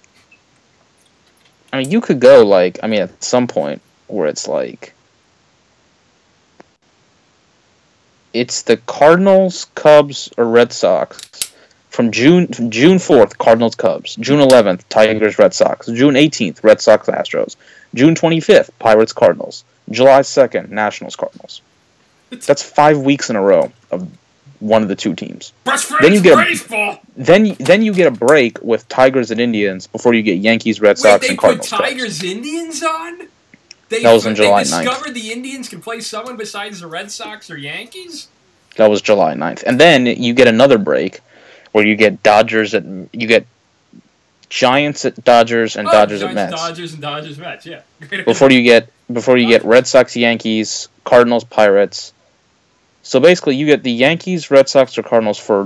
I mean you could go like I mean at some point where it's like it's the Cardinals, Cubs, or Red Sox. From June from June fourth, Cardinals, Cubs. June eleventh, Tigers, Red Sox. June eighteenth, Red Sox, Astros. June twenty-fifth, Pirates, Cardinals. July second, Nationals, Cardinals. That's five weeks in a row of one of the two teams. Best friends Then you get a, baseball. then then you get a break with Tigers and Indians before you get Yankees, Red Sox, Wait, and Cardinals. they put Tigers Cubs. Indians on? They, That was on July they ninth. discovered the Indians can play someone besides the Red Sox or Yankees? That was July ninth. And then you get another break where you get Dodgers at you get Giants at Dodgers and oh, Dodgers Giants, at Mets. Dodgers and Dodgers Mets, yeah. Before you get before you get Red Sox, Yankees, Cardinals, Pirates. So basically you get the Yankees, Red Sox, or Cardinals for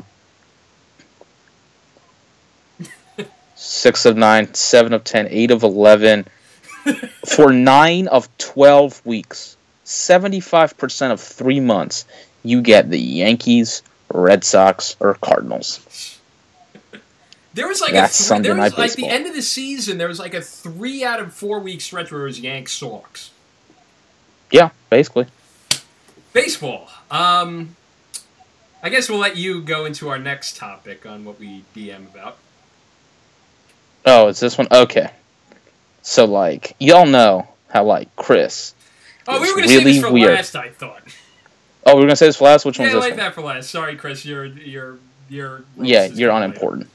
six of nine, seven of ten, eight of eleven for nine of twelve weeks. Seventy-five percent of three months, you get the Yankees, Red Sox, or Cardinals. There was like That's a three, Sunday there was Night like Baseball. the end of the season. There was like a three out of four week stretch where it was Yanks Sox. Yeah, basically. Baseball. Um, I guess we'll let you go into our next topic on what we D M about. Oh, is this one? Okay. So, like, y'all know how, like, Chris. Oh, we is were going to really save this for weird. last. I thought. Oh, we were gonna say this for last. Which Yeah, one's this like one? that for last. Sorry, Chris. You're you're you're. Yeah, you're unimportant.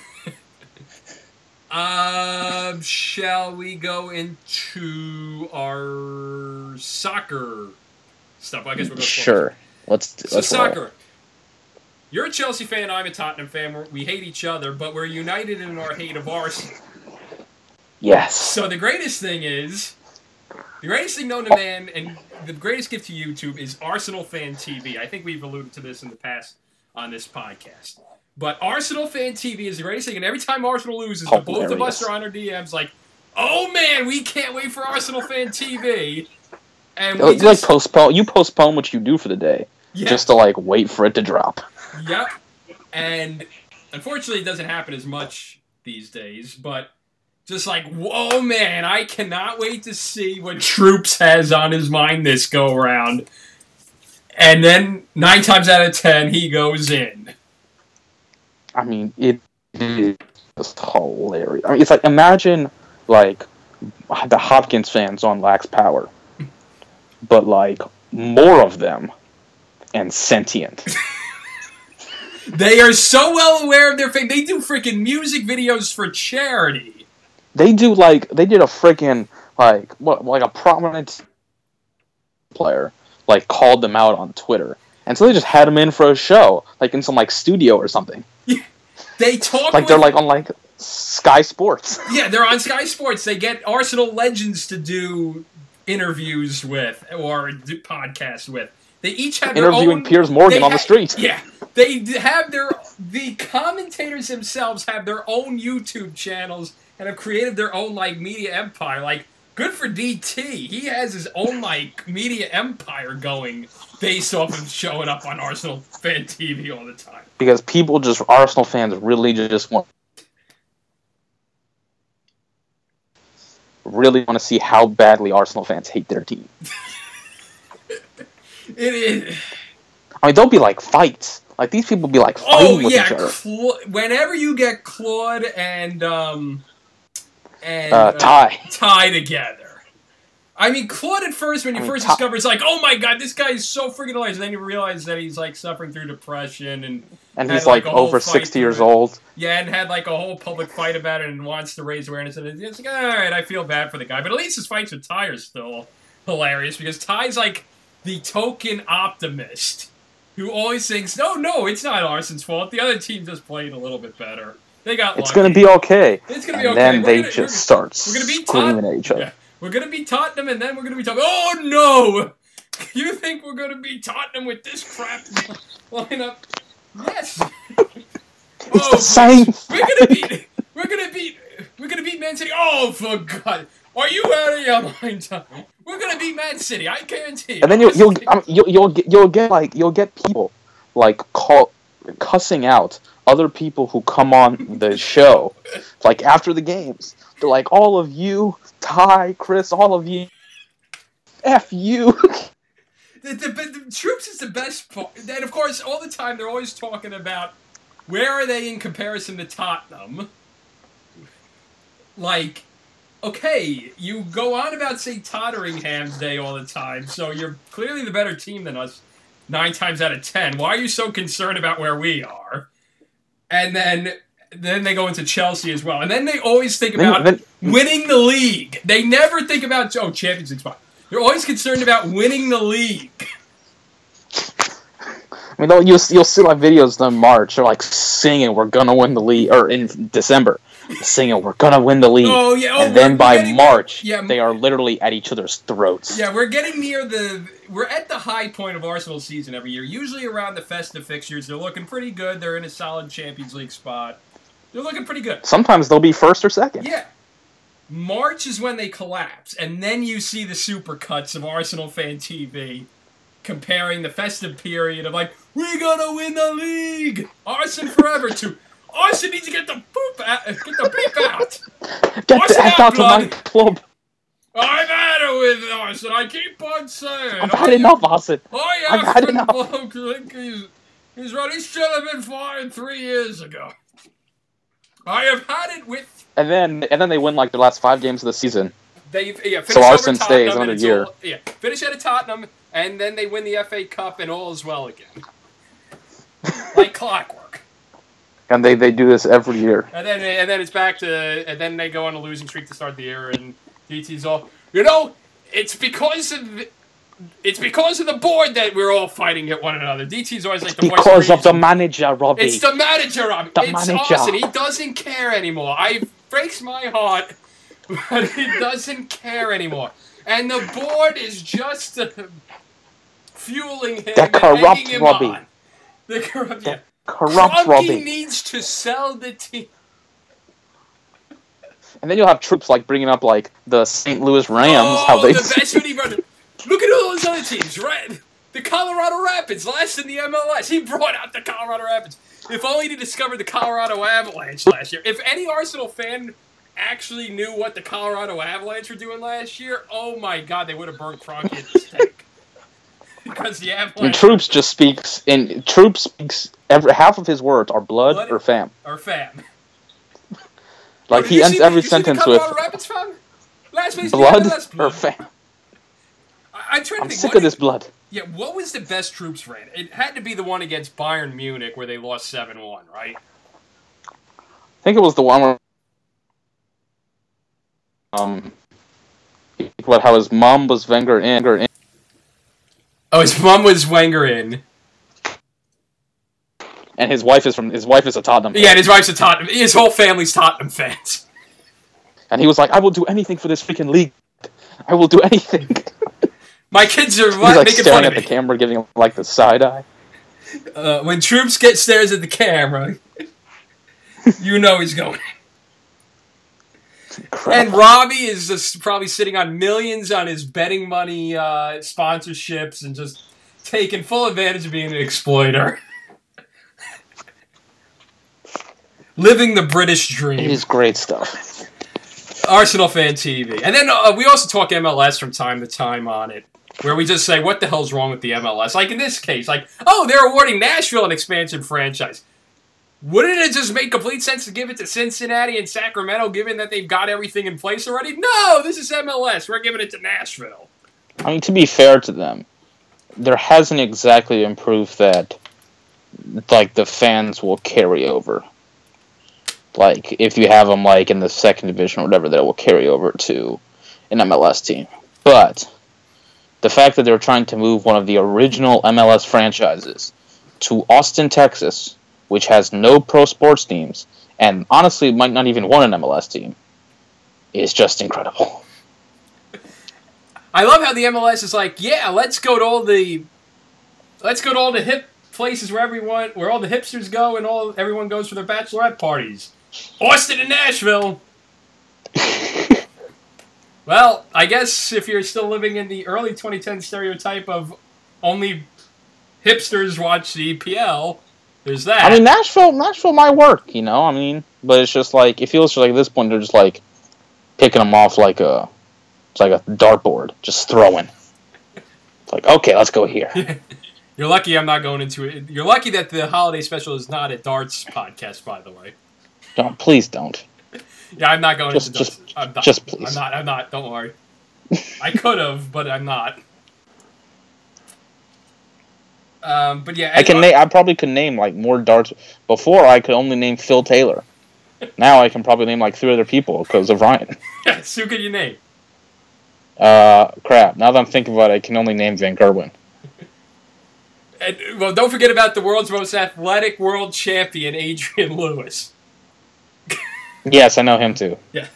Um, shall we go into our soccer stuff? I guess we'll go. Sure. Let's So let's soccer. roll. You're a Chelsea fan. I'm a Tottenham fan. We're, we hate each other, but we're united in our hate of Arsenal. Yes. So the greatest thing is, the greatest thing known to man, and the greatest gift to YouTube is Arsenal Fan T V. I think we've alluded to this in the past on this podcast. But Arsenal Fan T V is the greatest thing, and every time Arsenal loses, the both of us are on our D Ms like, oh man, we can't wait for Arsenal Fan T V. And we You, just, like postpone. You postpone what you do for the day yeah, just to like wait for it to drop. Yep. And unfortunately, it doesn't happen as much these days, but just like, whoa, man, I cannot wait to see what Troops has on his mind this go round. And then nine times out of ten, he goes in. I mean, it is just hilarious. I mean, it's like imagine like the Hopkins fans on Lax Power, but like more of them and sentient. They are so well aware of their fame. They do freaking music videos for charity. They do like they did a freaking like what like a prominent player like called them out on Twitter, and so they just had him in for a show like in some like studio or something. They talk Like with, they're like on like Sky Sports. yeah, they're on Sky Sports. They get Arsenal legends to do interviews with or do podcasts with. They each have their Interviewing own, Piers Morgan they on the ha- street. Yeah, they d- have their the commentators themselves have their own YouTube channels and have created their own like media empire. Like, good for D T. He has his own like media empire going based off of showing up on Arsenal Fan T V all the time. Because people just Arsenal fans really just want really want to see how badly Arsenal fans hate their team. It is. I mean, there'll be like fights. Like these people be like fighting Oh with yeah, each other. Cla- whenever you get Claude and um and Uh, Ty. Ty together. I mean, Claude at first, when you I mean, first Ty- discover, it's like, oh my god, this guy is so freaking hilarious. And then you realize that he's like suffering through depression and And had, he's like a whole over fight sixty years through it. old. Yeah, and had like a whole public fight about it and wants to raise awareness. And it's like, all right, I feel bad for the guy, but at least his fights with Ty are still hilarious because Ty's like the token optimist who always thinks, no, no, it's not Arsenal's fault. The other team just played a little bit better. They got It's lucky. gonna be okay. It's gonna be and okay. then We're they gonna- just we're- start we're gonna beat screaming Tot- at each other. Yeah. We're gonna beat Tottenham, and then we're gonna be talking. Oh no! You think we're gonna beat Tottenham with this crap lineup? Yes. It's Oh, the same. We're gonna beat. We're gonna beat. We're gonna beat Man City. Oh, for God! Are you out of your mind? Tom? We're gonna beat Man City. I guarantee. And then you'll This you'll, is- I mean, you'll you'll get you'll get like you'll get people like call cussing out other people who come on the show like after the games. They're like, all of you, Ty, Chris, all of you, F you. The, the, the Troops is the best part. And of course, all the time they're always talking about where are they in comparison to Tottenham. Like, okay, you go on about Saint Totteringham's Day all the time, so you're clearly the better team than us. nine times out of ten. Why are you so concerned about where we are? And then then they go into Chelsea as well. And then they always think about then, then, winning the league. They never think about, oh, Champions League spot. They're always concerned about winning the league. I mean, you'll, you'll see like videos in March. They're like singing, "We're gonna win the league," or in December, singing, "We're gonna win the league." Oh yeah, oh, and then by getting, March, yeah, they are literally at each other's throats. Yeah, we're getting near the. We're at the high point of Arsenal's season every year. Usually around the festive fixtures, they're looking pretty good. They're in a solid Champions League spot. They're looking pretty good. Sometimes they'll be first or second. Yeah. March is when they collapse, and then you see the super cuts of Arsenal Fan T V comparing the festive period of like, we gotta win the league! Arsenal forever to Arsenal needs to get the poop out, get the beep out! Get Arsenal the F out of my club! I'm had it with Arsenal, I keep on saying! I've had enough, Arsenal! I I've had enough! Bloke think he's, he's right, he should have been fired three years ago. I have had it with... And then and then they win like their last five games of the season. They yeah, finish so over Arsenal Tottenham stays another and year. All, yeah, finish out of Tottenham, and then they win the F A Cup, and all is well again. Like clockwork. And they, they do this every year. And then and then it's back to... And then they go on a losing streak to start the year, and D T's all... You know, it's because of... The, It's because of the board that we're all fighting at one another. D T's always like the voice because of, of the manager, Robbie. It's the manager, Robbie. The it's manager. Austin. He doesn't care anymore. I breaks my heart, but he doesn't care anymore. And the board is just uh, fueling him the and corrupt egging him Robbie. on. The corrupt, the yeah. corrupt Kroenke Robbie. needs to sell the team. And then you'll have troops like bringing up like the Saint Louis Rams. Oh, how they the best when he run. Look at all those other teams, right? The Colorado Rapids, last in the M L S. He brought out the Colorado Rapids. If only he discovered the Colorado Avalanche last year. If any Arsenal fan actually knew what the Colorado Avalanche were doing last year, oh my God, they would have burned Kroenke at the stake. Because the Avalanche... And Troops just speaks, and Troops speaks, every, half of his words are blood, Blood or fam. Or fam. Like, oh, he ends see, every you sentence see the Colorado with Rapids fam? Last place blood, the M L S blood or fam. I, I'm trying to I'm think, sick what of this blood. Yeah, what was the best Troops run? It had to be the one against Bayern Munich where they lost seven one, right? I think it was the one where, um, what, how his mom was Wenger in. Wenger in. Oh, his mom was Wenger in. And his wife is from, his wife is a Tottenham fan. Yeah, and his wife's a Tottenham. His whole family's Tottenham fans. And he was like, I will do anything for this freaking league. I will do anything. My kids are He's like making staring fun of at the me. camera, giving him like the side eye. Uh, when Troops get stares at the camera, you know he's going. And Robbie is just probably sitting on millions on his betting money uh, sponsorships and just taking full advantage of being an exploiter. Living the British dream. It is great stuff. Arsenal Fan T V. And then uh, we also talk M L S from time to time on it, where we just say, what the hell's wrong with the M L S? Like in this case, like, oh, they're awarding Nashville an expansion franchise. Wouldn't it just make complete sense to give it to Cincinnati and Sacramento, given that they've got everything in place already? No, this is M L S. We're giving it to Nashville. I mean, to be fair to them, there hasn't exactly been proof that, like, the fans will carry over. Like, if you have them, like, in the second division or whatever, that will carry over to an M L S team. But the fact that they're trying to move one of the original M L S franchises to Austin, Texas, which has no pro sports teams, and honestly might not even want an M L S team, is just incredible. I love how the M L S is like, yeah, let's go to all the, let's go to all the hip places where everyone, where all the hipsters go and all everyone goes for their bachelorette parties. Austin and Nashville. Well, I guess if you're still living in the early twenty ten stereotype of only hipsters watch the E P L, there's that. I mean, Nashville, Nashville might work, you know. I mean, but it's just like it feels like at this point they're just like picking them off like a, it's like a dartboard, just throwing. It's like, okay, let's go here. You're lucky I'm not going into it. You're lucky that the holiday special is not a darts podcast, by the way. Don't, please don't. Yeah, I'm not going just, into darts. Just, I'm not, just please. I'm not. I'm not. Don't worry. I could have, but I'm not. Um, but yeah, I can name. I probably could name like more darts. Before I could only name Phil Taylor. Now I can probably name like three other people because of Ryan. Yes, who can you name? Uh, crap. Now that I'm thinking about it, I can only name Van Gerwen. And, well, don't forget about the world's most athletic world champion, Adrian Lewis. Yes, I know him too. Yeah.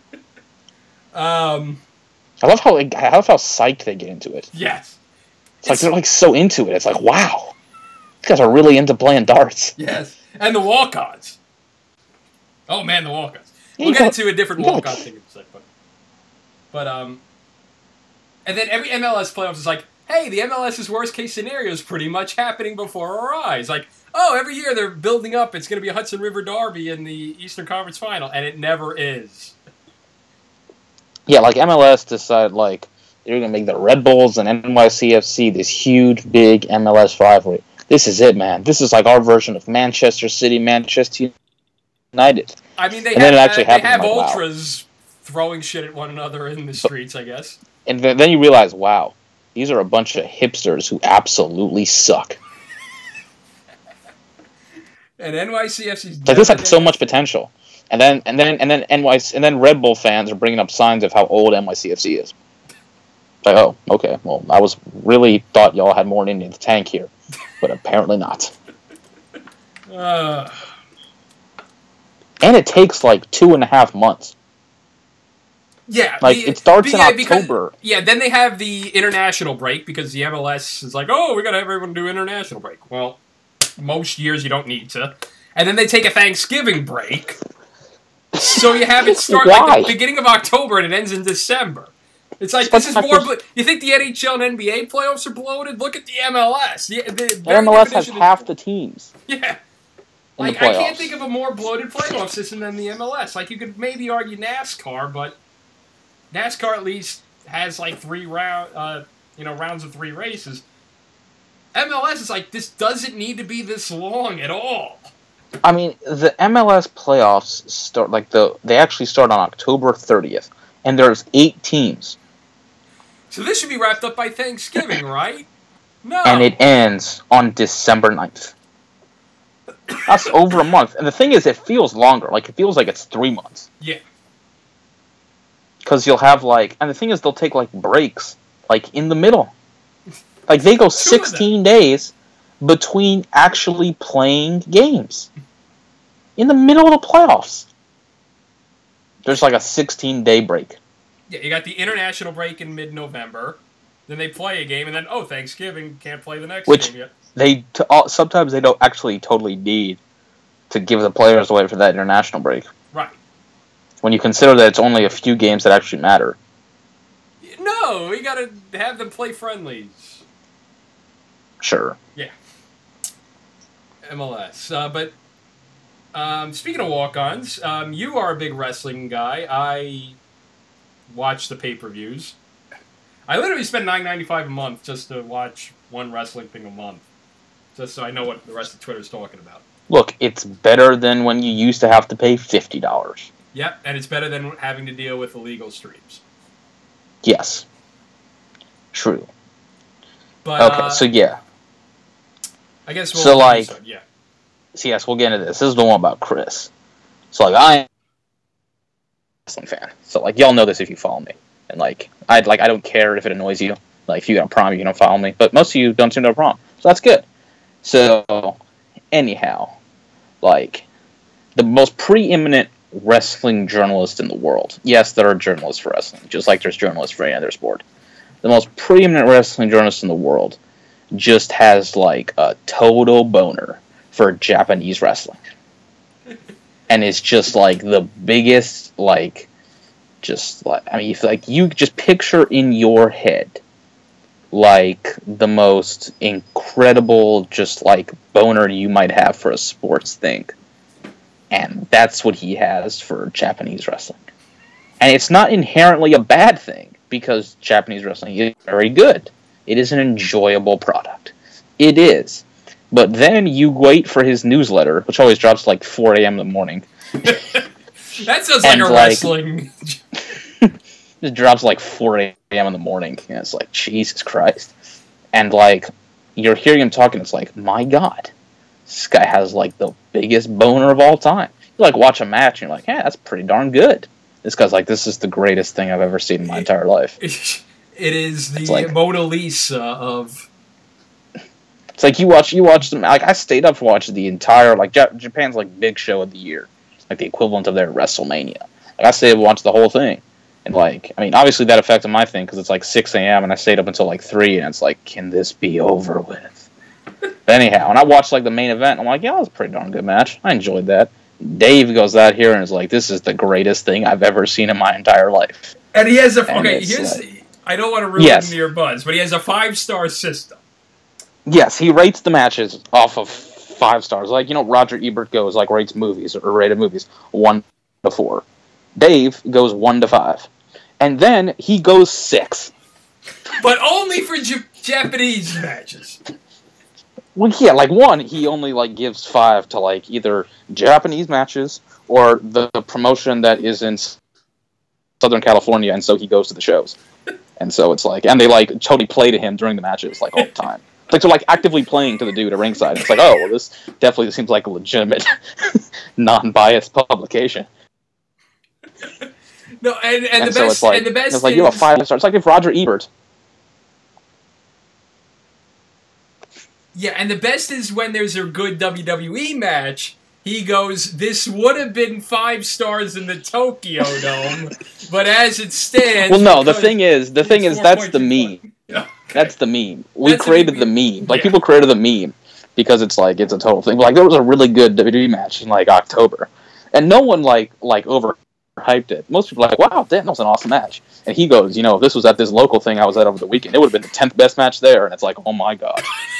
um. I love how like, I love how psyched they get into it. Yes. It's, it's like they're like so into it. It's like, wow, these guys are really into playing darts. Yes, and the walk-ons. Oh man, the walk-ons. We'll get into a different walk-on thing in a sec, but but um, and then every M L S playoffs is like, hey, the MLS's worst-case scenario is pretty much happening before our eyes. Like, oh, every year they're building up. It's going to be a Hudson River Derby in the Eastern Conference Final, and it never is. Yeah, like M L S decided like they're going to make the Red Bulls and N Y C F C this huge, big M L S rivalry. This is it, man. This is like our version of Manchester City, Manchester United. I mean, they and have, then it actually uh, they have like, ultras wow. throwing shit at one another in the streets, I guess. And then you realize, wow, these are a bunch of hipsters who absolutely suck. And N Y C F C's like this had so much potential. And then and then and then N Y C and then Red Bull fans are bringing up signs of how old N Y C F C is. Like, oh, okay. Well, I was really thought y'all had more in the tank here, but apparently not. Uh, and it takes like two and a half months. Yeah, like the, it starts yeah, in October. Because, yeah, then they have the international break because the M L S is like, oh, we got to have everyone do international break. Well, most years you don't need to, and then they take a Thanksgiving break. So you have it start like the beginning of October and it ends in December. It's like, this is more... Blo- you think the N H L and N B A playoffs are bloated? Look at the M L S. The, the, the M L S has half the teams. Yeah. Like, I can't think of a more bloated playoff system than the M L S. Like, you could maybe argue NASCAR, but NASCAR at least has, like, three round, uh, you know, rounds of three races. M L S is like, this doesn't need to be this long at all. I mean, the M L S playoffs start, like, the they actually start on October thirtieth, and there's eight teams. So this should be wrapped up by Thanksgiving, right? No. And it ends on December ninth. That's over a month. And the thing is, it feels longer. Like, it feels like it's three months. Yeah. Because you'll have, like... And the thing is, they'll take, like, breaks. Like, in the middle. Like, they go sixteen days between actually playing games. In the middle of the playoffs. There's, like, a sixteen-day break. Yeah, you got the international break in mid-November. Then they play a game, and then, oh, Thanksgiving, can't play the next Which game yet. They t- uh, sometimes they don't actually totally need to give the players away for that international break. Right. When you consider that it's only a few games that actually matter. No, we gotta have them play friendlies. Sure. Yeah. M L S. Uh, but um, speaking of walk-ons, um, you are a big wrestling guy. I watch the pay-per-views. I literally spend nine ninety-five a month just to watch one wrestling thing a month. Just so I know what the rest of Twitter's talking about. Look, it's better than when you used to have to pay fifty dollars. Yep, and it's better than having to deal with illegal streams. Yes. True. But, okay, uh, so yeah. I guess we'll... So, like... Episode, yeah. So, yes, we'll get into this. This is the one about Chris. So, like, I am a wrestling fan. So, like, y'all know this if you follow me. And, like, I like I don't care if it annoys you. Like, if you got a problem, you don't follow me. But most of you don't seem to have a problem. So, that's good. So, anyhow, like, the most preeminent wrestling journalist in the world. Yes, there are journalists for wrestling, just like there's journalists for any other sport. The most preeminent wrestling journalist in the world just has, like, a total boner for Japanese wrestling. And it's just, like, the biggest, like, just, like, I mean, if, like, you just picture in your head, like, the most incredible, just, like, boner you might have for a sports thing. And that's what he has for Japanese wrestling. And it's not inherently a bad thing, because Japanese wrestling is very good. It is an enjoyable product. It is. But then you wait for his newsletter, which always drops like four a.m. in the morning. That sounds like a like, wrestling... It drops like four a.m. in the morning, and it's like, Jesus Christ. And, like, you're hearing him talking. It's like, my God, this guy has like the biggest boner of all time. You like watch a match and you're like, yeah, that's pretty darn good. This guy's like, this is the greatest thing I've ever seen in my entire life. It is the like, Mona Lisa of. It's like you watch, you watch them. Like I stayed up to watch the entire like Japan's like big show of the year, like the equivalent of their WrestleMania. Like I stayed up to watch the whole thing, and like I mean, obviously that affected my thing because it's like six a.m. and I stayed up until like three, and it's like, can this be over with? But anyhow, and I watched like the main event. And I'm like, yeah, that was a pretty darn good match. I enjoyed that. Dave goes out here and is like, this is the greatest thing I've ever seen in my entire life. And he has a and okay. Here's like, I don't want to ruin yes. your buzz, but he has a five star system. Yes, he rates the matches off of five stars. Like, you know, Roger Ebert goes, like, rates movies or rated movies one to four. Dave goes one to five. And then he goes six. But only for J- Japanese matches. Well, yeah, like, one, he only, like, gives five to, like, either Japanese matches or the, the promotion that is in Southern California, and so he goes to the shows. And so it's like, and they, like, totally play to him during the matches, like, all the time. Like, they're, like, actively playing to the dude at ringside. It's like, oh, well, this definitely seems like a legitimate, non-biased publication. No, and, and, and the so best, it's like, and the best it's like, is, you have a five-star. It's like if Roger Ebert. Yeah, and the best is when there's a good W W E match, he goes, this would have been five stars in the Tokyo Dome, but as it stands... Well, no, the thing is, the thing is, that's the meme. Okay. That's the meme. We That's created the meme. Like, yeah. People created the meme because it's like, it's a total thing. But, like, there was a really good W W E match in, like, October. And no one, like, like overhyped it. Most people are like, wow, that was an awesome match. And he goes, you know, if this was at this local thing I was at over the weekend, it would have been the tenth best match there. And it's like, oh, my God.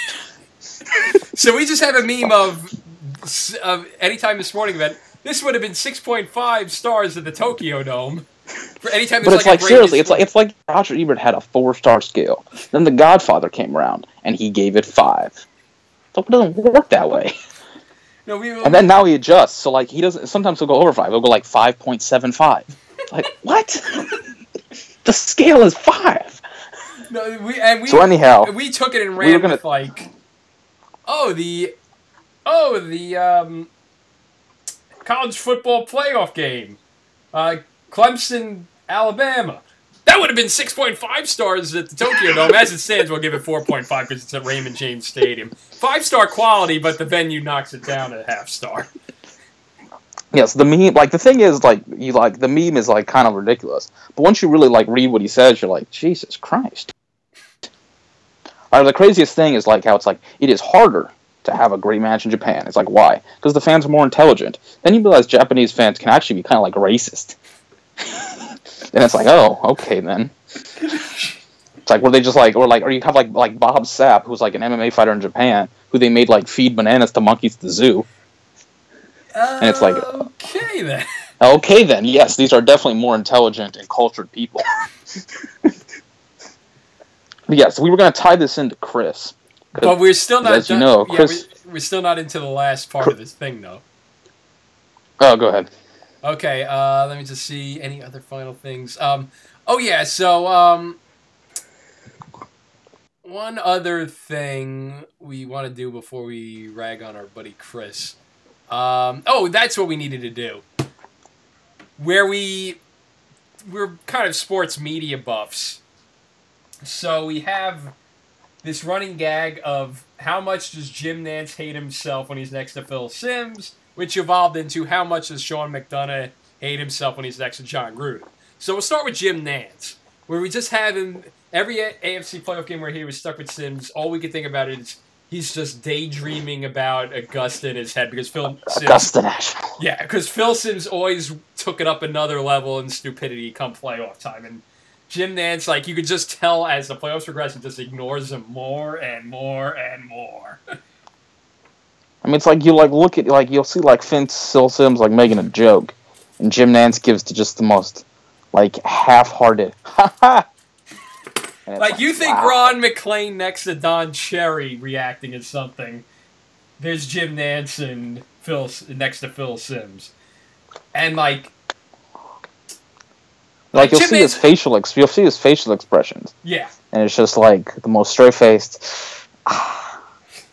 So we just have a meme of, of Anytime This Morning event. This would have been six point five stars at the Tokyo Dome. For anytime but it's it's like, like seriously, it's like it's like Roger Ebert had a four-star scale. Then The Godfather came around and he gave it five. So it doesn't work that way. No, we, and then now he adjusts. So like he doesn't. Sometimes he'll go over five. He'll go like five point seven five. Like what? The scale is five. No, we and we. So anyhow, we took it and ran we gonna, with like, oh the, oh the um, college football playoff game. Uh, Clemson, Alabama. That would have been six point five stars at the Tokyo Dome. As it stands, we'll give it four point five because it's at Raymond James Stadium. Five-star quality, but the venue knocks it down at half-star. Yes, the meme, like, the thing is, like, you like the meme is, like, kind of ridiculous. But once you really, like, read what he says, you're like, Jesus Christ. Or the craziest thing is, like, how it's like, it is harder to have a great match in Japan. It's like, why? Because the fans are more intelligent. Then you realize Japanese fans can actually be kind of, like, racist. And it's like, oh, okay then. It's like, were they just like, or like, or you have like like Bob Sapp, who's like an M M A fighter in Japan, who they made like feed bananas to monkeys at the zoo. Uh, and it's like, okay then. Okay then, yes, these are definitely more intelligent and cultured people. But yeah, so we were going to tie this into Chris. But we're still not, as done, you know, Chris, yeah, we're, we're still not into the last part of this thing though. Oh, go ahead. Okay, uh, let me just see any other final things. Um, oh yeah, so um, one other thing we want to do before we rag on our buddy Chris. Um, oh, that's what we needed to do. Where we we're kind of sports media buffs, so we have this running gag of how much does Jim Nance hate himself when he's next to Phil Simms, which evolved into how much does Sean McDonough hate himself when he's next to John Gruden. So we'll start with Jim Nance, where we just have him, every A F C playoff game where he was stuck with Simms, all we could think about is he's just daydreaming about Augusta in his head, because Phil Simms... Augusta National. Yeah, because Phil Simms always took it up another level in stupidity come playoff time, and Jim Nance, like, you could just tell as the playoffs progress, he just ignores him more and more and more. I mean, it's like you like look at like you'll see like Phil Simms like making a joke, and Jim Nance gives to just the most like half-hearted. Ha ha. Like, like you think wow. Ron McClain next to Don Cherry reacting as something? There's Jim Nance and Phil next to Phil Simms, and like, like you'll Jim see Nance, his facial ex- you'll see his facial expressions. Yeah, and it's just like the most straight-faced. Ah.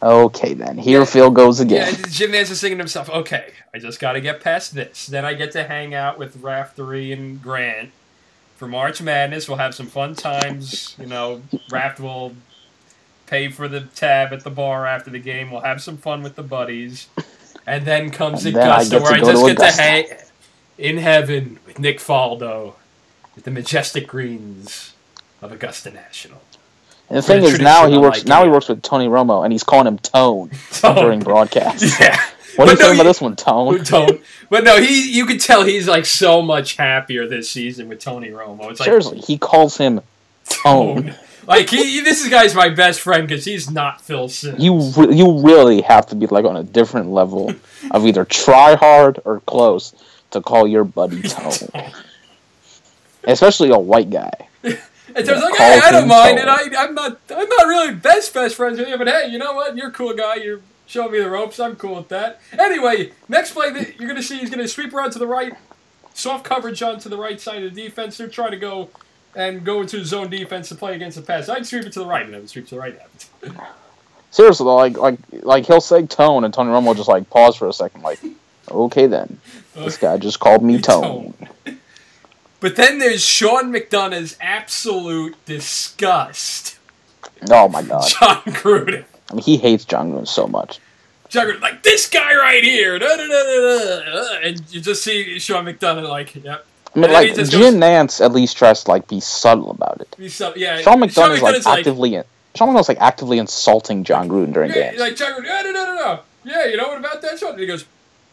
Okay, then. Here yeah, Phil goes again. Yeah, Jim Nantz is thinking to himself, okay, I just got to get past this. Then I get to hang out with Raftery and Grant for March Madness. We'll have some fun times. You know, Raft will pay for the tab at the bar after the game. We'll have some fun with the buddies. And then comes and Augusta, then I where I just get Augusta. to hang in heaven with Nick Faldo with the majestic greens of Augusta National. And the thing is, now he works. Like now he works with Tony Romo, and he's calling him Tone, Tone. during broadcasts. Yeah. What are you no, saying about this one, Tone? Tone. But no, he. You could tell he's like so much happier this season with Tony Romo. It's like, seriously, he calls him Tone. Tone. Like he, this guy's my best friend because he's not Phil Simms. You re- you really have to be like on a different level of either try hard or close to call your buddy Tone, especially a white guy. And so I was like, hey, I don't mind it. I, I'm not I'm not really best best friends with you, but hey, you know what? You're a cool guy. You're showing me the ropes. I'm cool with that. Anyway, next play that you're going to see, he's going to sweep around to the right, soft coverage onto the right side of the defense. They're trying to go and go into zone defense to play against the pass. I'd sweep it to the right, and I would sweep to the right. Seriously, like like like he'll say Tone, and Tony Romo will just like pause for a second, like, okay then, this guy just called me Tone. Tone. But then there's Sean McDonough's absolute disgust. Oh my God, John Gruden. I mean, he hates John Gruden so much. John Gruden, like this guy right here, da, da, da, da, da. And you just see Sean McDonough like, yep. I mean, like, Jim goes, Nantz at least tries to, like, be subtle about it. Be subtle, yeah. Sean McDonough is, like, actively... Like, Sean McDonough's, like, actively insulting John Gruden during yeah, games. Like, John Gruden, no, no, no, no. Yeah, you know what about that, Sean? And he goes,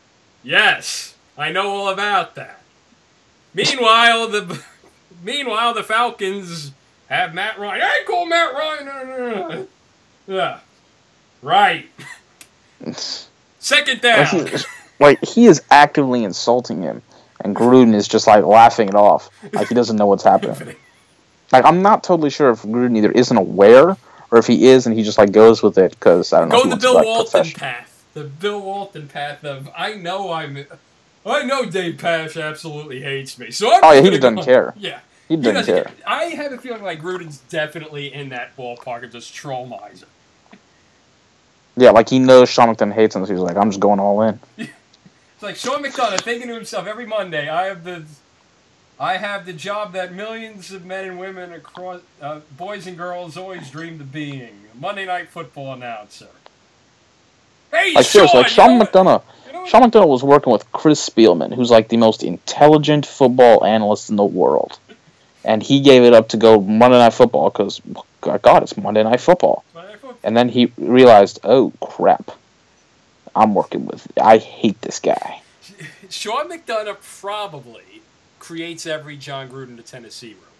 yes, I know all about that. Meanwhile, the meanwhile the Falcons have Matt Ryan. I ain't call Matt Ryan. No, no, no. Yeah. Right. Second down. Like he, like, he is actively insulting him. And Gruden is just, like, laughing it off. Like, he doesn't know what's happening. Like, I'm not totally sure if Gruden either isn't aware, or if he is and he just, like, goes with it, because, I don't know. Go the Bill like, Walton path. The Bill Walton path of, I know I'm... I know Dave Pasch absolutely hates me, so I'm Oh, yeah, he doesn't go, care. Yeah. He doesn't, he doesn't care. care. I have a feeling like Gruden's definitely in that ballpark of just troll miser. Yeah, like, he knows Sean McDonough hates him, so he's like, I'm just going all in. It's like Sean McDonough thinking to himself every Monday, I have the I have the job that millions of men and women across, uh, boys and girls always dreamed of being. A Monday Night Football announcer. Hey, like, Sean! Seriously, like, Sean know McDonough, you know Sean McDonough was working with Chris Spielman, who's, like, the most intelligent football analyst in the world. And he gave it up to go Monday Night Football, because, God, it's Monday Night Football. Monday Night Football. And then he realized, oh, crap. I'm working with... I hate this guy. Sean McDonough probably creates every John Gruden to Tennessee rumor.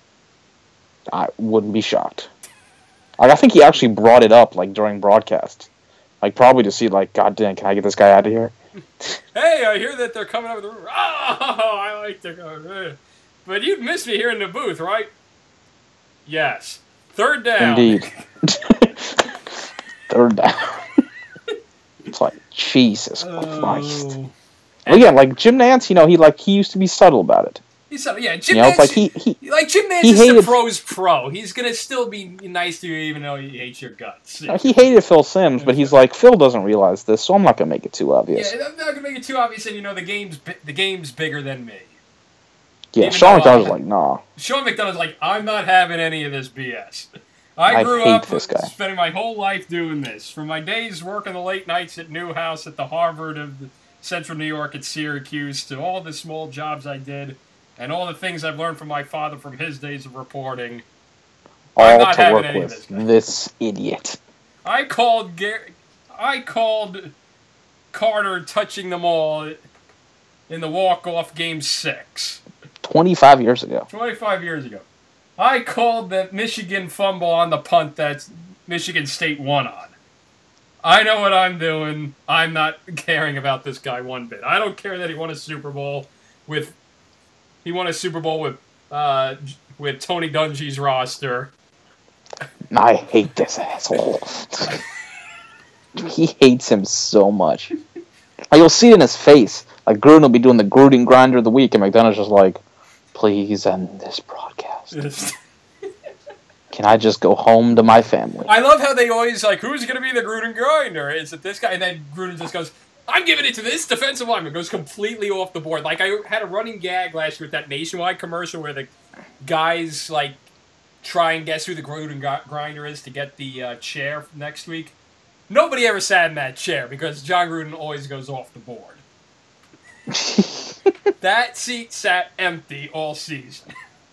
I wouldn't be shocked. Like, I think he actually brought it up, like, during broadcast. Like, probably to see, like, God damn, can I get this guy out of here? Hey, I hear that they're coming up with a rumor. Oh, I like to go. But you'd miss me here in the booth, right? Yes. Third down. Indeed. Third down. It's like, Jesus oh. Christ. Well, yeah, like, Jim Nantz, you know, he, like, he used to be subtle about it. He's subtle, yeah. Jim you know, Nantz, it's like, he, he, like, Jim Nantz he is hated, the pro's pro. He's going to still be nice to you even though he hates your guts. You know, he hated Phil Simms, but he's like, Phil doesn't realize this, so I'm not going to make it too obvious. Yeah, I'm not going to make it too obvious, and, you know, the game's, the game's bigger than me. Yeah, even Sean McDonough's like, nah. Sean McDonough's like, I'm not having any of this B S. I grew I hate up this guy. spending my whole life doing this. From my days working the late nights at Newhouse at the Harvard of the Central New York at Syracuse to all the small jobs I did and all the things I've learned from my father from his days of reporting. All I'm not to having work any with of this, this idiot. I called Gar- I called Carter touching them all in the walk-off game six. twenty-five years ago. twenty-five years ago. I called the Michigan fumble on the punt that Michigan State won on. I know what I'm doing. I'm not caring about this guy one bit. I don't care that he won a Super Bowl with... He won a Super Bowl with uh, with Tony Dungy's roster. I hate this asshole. He hates him so much. Like, you'll see it in his face. Like, Gruden will be doing the Gruden grinder of the week, and McDonough's just like, please end this broadcast. Can I just go home to my family? I love how they always like, who's going to be the Gruden grinder? Is it this guy? And then Gruden just goes, I'm giving it to this defensive lineman. Goes completely off the board. Like, I had a running gag last year with that Nationwide commercial where the guys, like, try and guess who the Gruden grinder is to get the uh, chair next week. Nobody ever sat in that chair because John Gruden always goes off the board. That seat sat empty all season.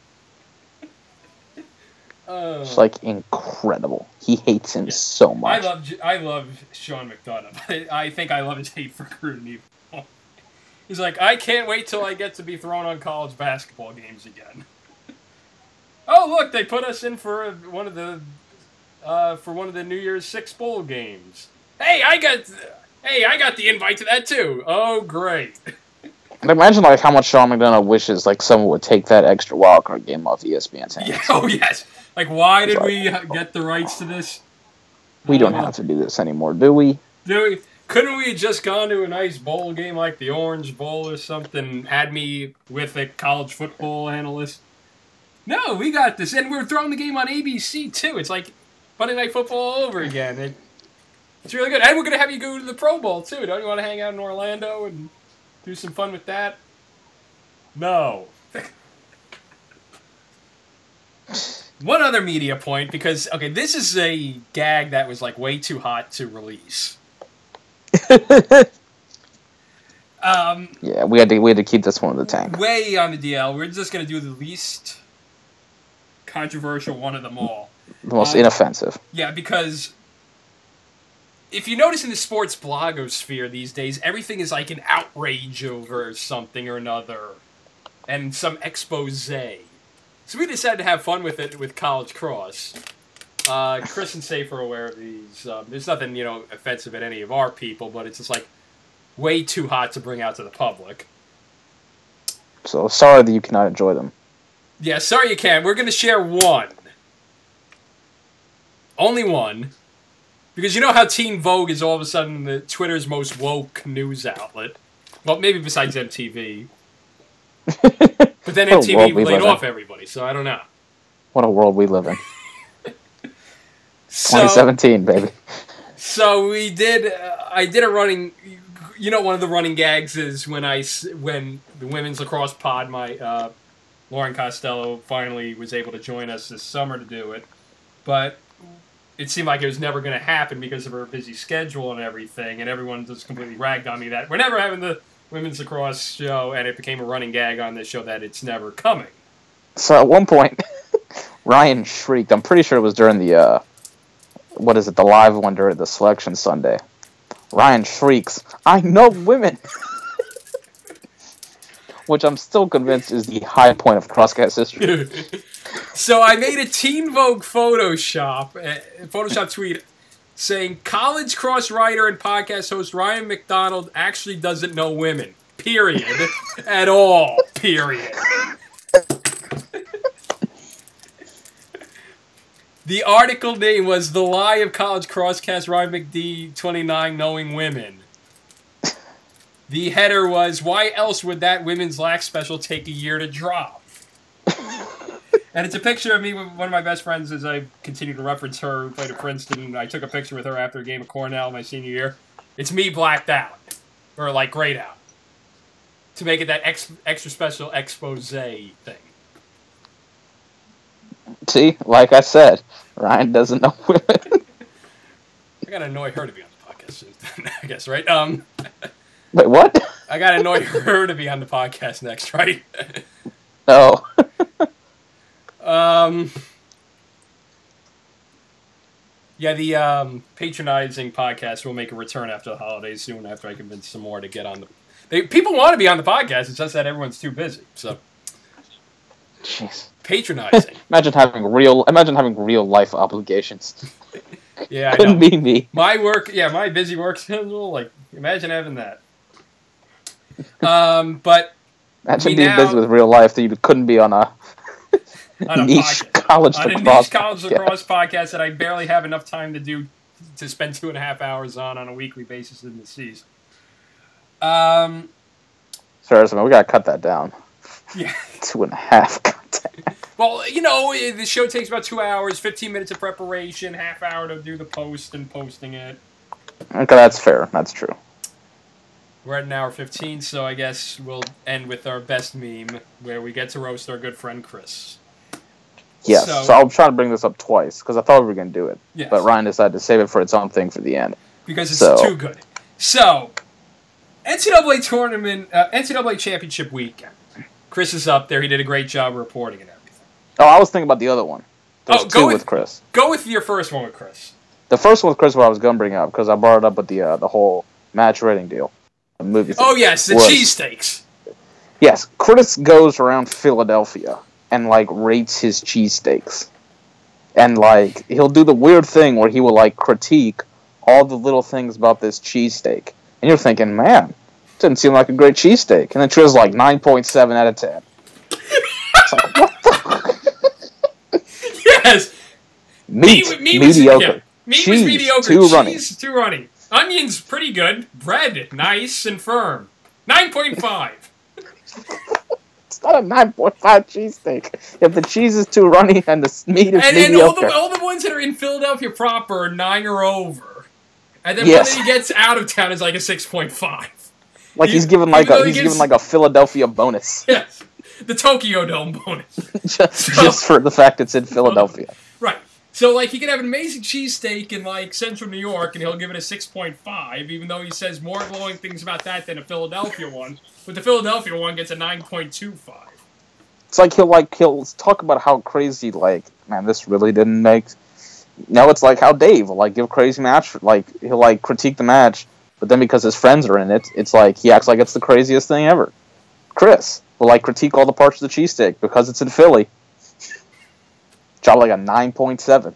Oh. It's like incredible. He hates him yeah. so much. I love I love Sean McDonough. I, I think I love his hate for Gruden even. He's like, I can't wait till I get to be thrown on college basketball games again. Oh look, they put us in for one of the uh, for one of the New Year's Six bowl games. Hey, I got hey, I got the invite to that too. Oh great. Imagine like how much Sean McDonough wishes like someone would take that extra wildcard game off E S P N's hands. Yeah, oh yes. Like, why did we get the rights to this? We don't have to do this anymore, do we? Do we? Couldn't we have just gone to a nice bowl game like the Orange Bowl or something? Had me with a college football analyst? No, we got this. And we're throwing the game on A B C, too. It's like Monday Night Football all over again. It, it's really good. And we're going to have you go to the Pro Bowl, too. Don't you want to hang out in Orlando and do some fun with that? No. One other media point, because, okay, this is a gag that was, like, way too hot to release. um, yeah, we had to we had to keep this one in the tank. Way on the D L. We're just going to do the least controversial one of them all. The most um, inoffensive. Yeah, because if you notice in the sports blogosphere these days, everything is like an outrage over something or another, and some expose. So we decided to have fun with it with College Cross. Uh, Chris and Safe are aware of these. Um, there's nothing, you know, offensive at any of our people, but it's just like way too hot to bring out to the public. So sorry that you cannot enjoy them. Yeah, sorry you can't. We're going to share one. Only one. Because you know how Teen Vogue is all of a sudden the Twitter's most woke news outlet? Well, maybe besides M T V. But then M T V laid off everybody, so I don't know. What a world we live in. so, twenty seventeen, baby. So we did, uh, I did a running, you know, one of the running gags is when I, when the women's lacrosse pod, my, uh, Lauren Costello finally was able to join us this summer to do it. But it seemed like it was never going to happen because of her busy schedule and everything, and everyone just completely ragged on me that we're never having the women's lacrosse show, and it became a running gag on this show that it's never coming. So at one point, Ryan shrieked. I'm pretty sure it was during the, uh, what is it, the live one during the selection Sunday. Ryan shrieks, I know women! Which I'm still convinced is the high point of Crosscast history. So I made a Teen Vogue Photoshop, uh, Photoshop tweet saying, College Cross writer and podcast host Ryan McDonald actually doesn't know women. Period. At all. Period. The article name was The Lie of College Crosscast Ryan McD twenty-nine Knowing Women. The header was, why else would that women's lax special take a year to drop? And it's a picture of me with one of my best friends as I continue to reference her, who played at Princeton. I took a picture with her after a game of Cornell my senior year. It's me blacked out. Or, like, grayed out. To make it that ex- extra special expose thing. See, like I said, Ryan doesn't know women. I gotta annoy her to be on the podcast soon, I guess, right? Um, Wait, what? I gotta annoy her to be on the podcast next, right? No. Um, yeah, the um, patronizing podcast will make a return after the holidays soon. After I convince some more to get on the, they, people want to be on the podcast. It's just that everyone's too busy. So, jeez, patronizing. imagine having real, imagine having real life obligations. Yeah, I couldn't know. be me. My work, yeah, my busy work schedule. Like, imagine having that. Um, but imagine being now, busy with real life that you couldn't be on a. On a niche podcast. college on lacrosse a niche college podcast. lacrosse podcast that I barely have enough time to do to spend two and a half hours on on a weekly basis in the season. Um, Seriously, man, we gotta cut that down. Yeah, two and a half. Goddamn. Well, you know, the show takes about two hours, fifteen minutes of preparation, half hour to do the post and posting it. Okay, that's fair. That's true. We're at an hour fifteen, so I guess we'll end with our best meme, where we get to roast our good friend Chris. Yes, so, so I'll try to bring this up twice, because I thought we were going to do it. Yes. But Ryan decided to save it for its own thing for the end. Because it's so. too good. So, N C double A tournament, uh, N C double A championship weekend. Chris is up there. He did a great job reporting and everything. Oh, I was thinking about the other one. There's oh, two go with, with Chris. Go with your first one with Chris. The first one with Chris, what I was going to bring up, because I brought it up with the uh, the whole match rating deal. The movie thing, oh, yes, the cheesesteaks. Yes, Chris goes around Philadelphia and, like, rates his cheesesteaks. And, like, he'll do the weird thing where he will, like, critique all the little things about this cheesesteak. And you're thinking, man, didn't seem like a great cheesesteak. And then Trish like nine point seven out of ten. It's like, what the? Yes. Meat, meat, meat mediocre. Was, yeah. Meat Cheese, was mediocre. too Cheese, runny. too runny. Onions, pretty good. Bread, nice and firm. nine point five. It's not a nine point five cheesesteak. If the cheese is too runny and the meat is and, mediocre. And all the, all the ones that are in Philadelphia proper are nine or over. And then yes. when he gets out of town, it's like a six point five. Like he, he's given like a he he's gives, given like a Philadelphia bonus. Yes. The Tokyo Dome bonus. just, so, just for the fact it's in Philadelphia. Right. So, like, he can have an amazing cheesesteak in, like, central New York, and he'll give it a six point five, even though he says more glowing things about that than a Philadelphia one. But the Philadelphia one gets a nine point two five. It's like he'll, like, he'll talk about how crazy, like, man, this really didn't make... No, it's like how Dave will, like, give crazy match, like, he'll, like, critique the match, but then because his friends are in it, it's like, he acts like it's the craziest thing ever. Chris will, like, critique all the parts of the cheesesteak because it's in Philly. Drop like a nine point seven.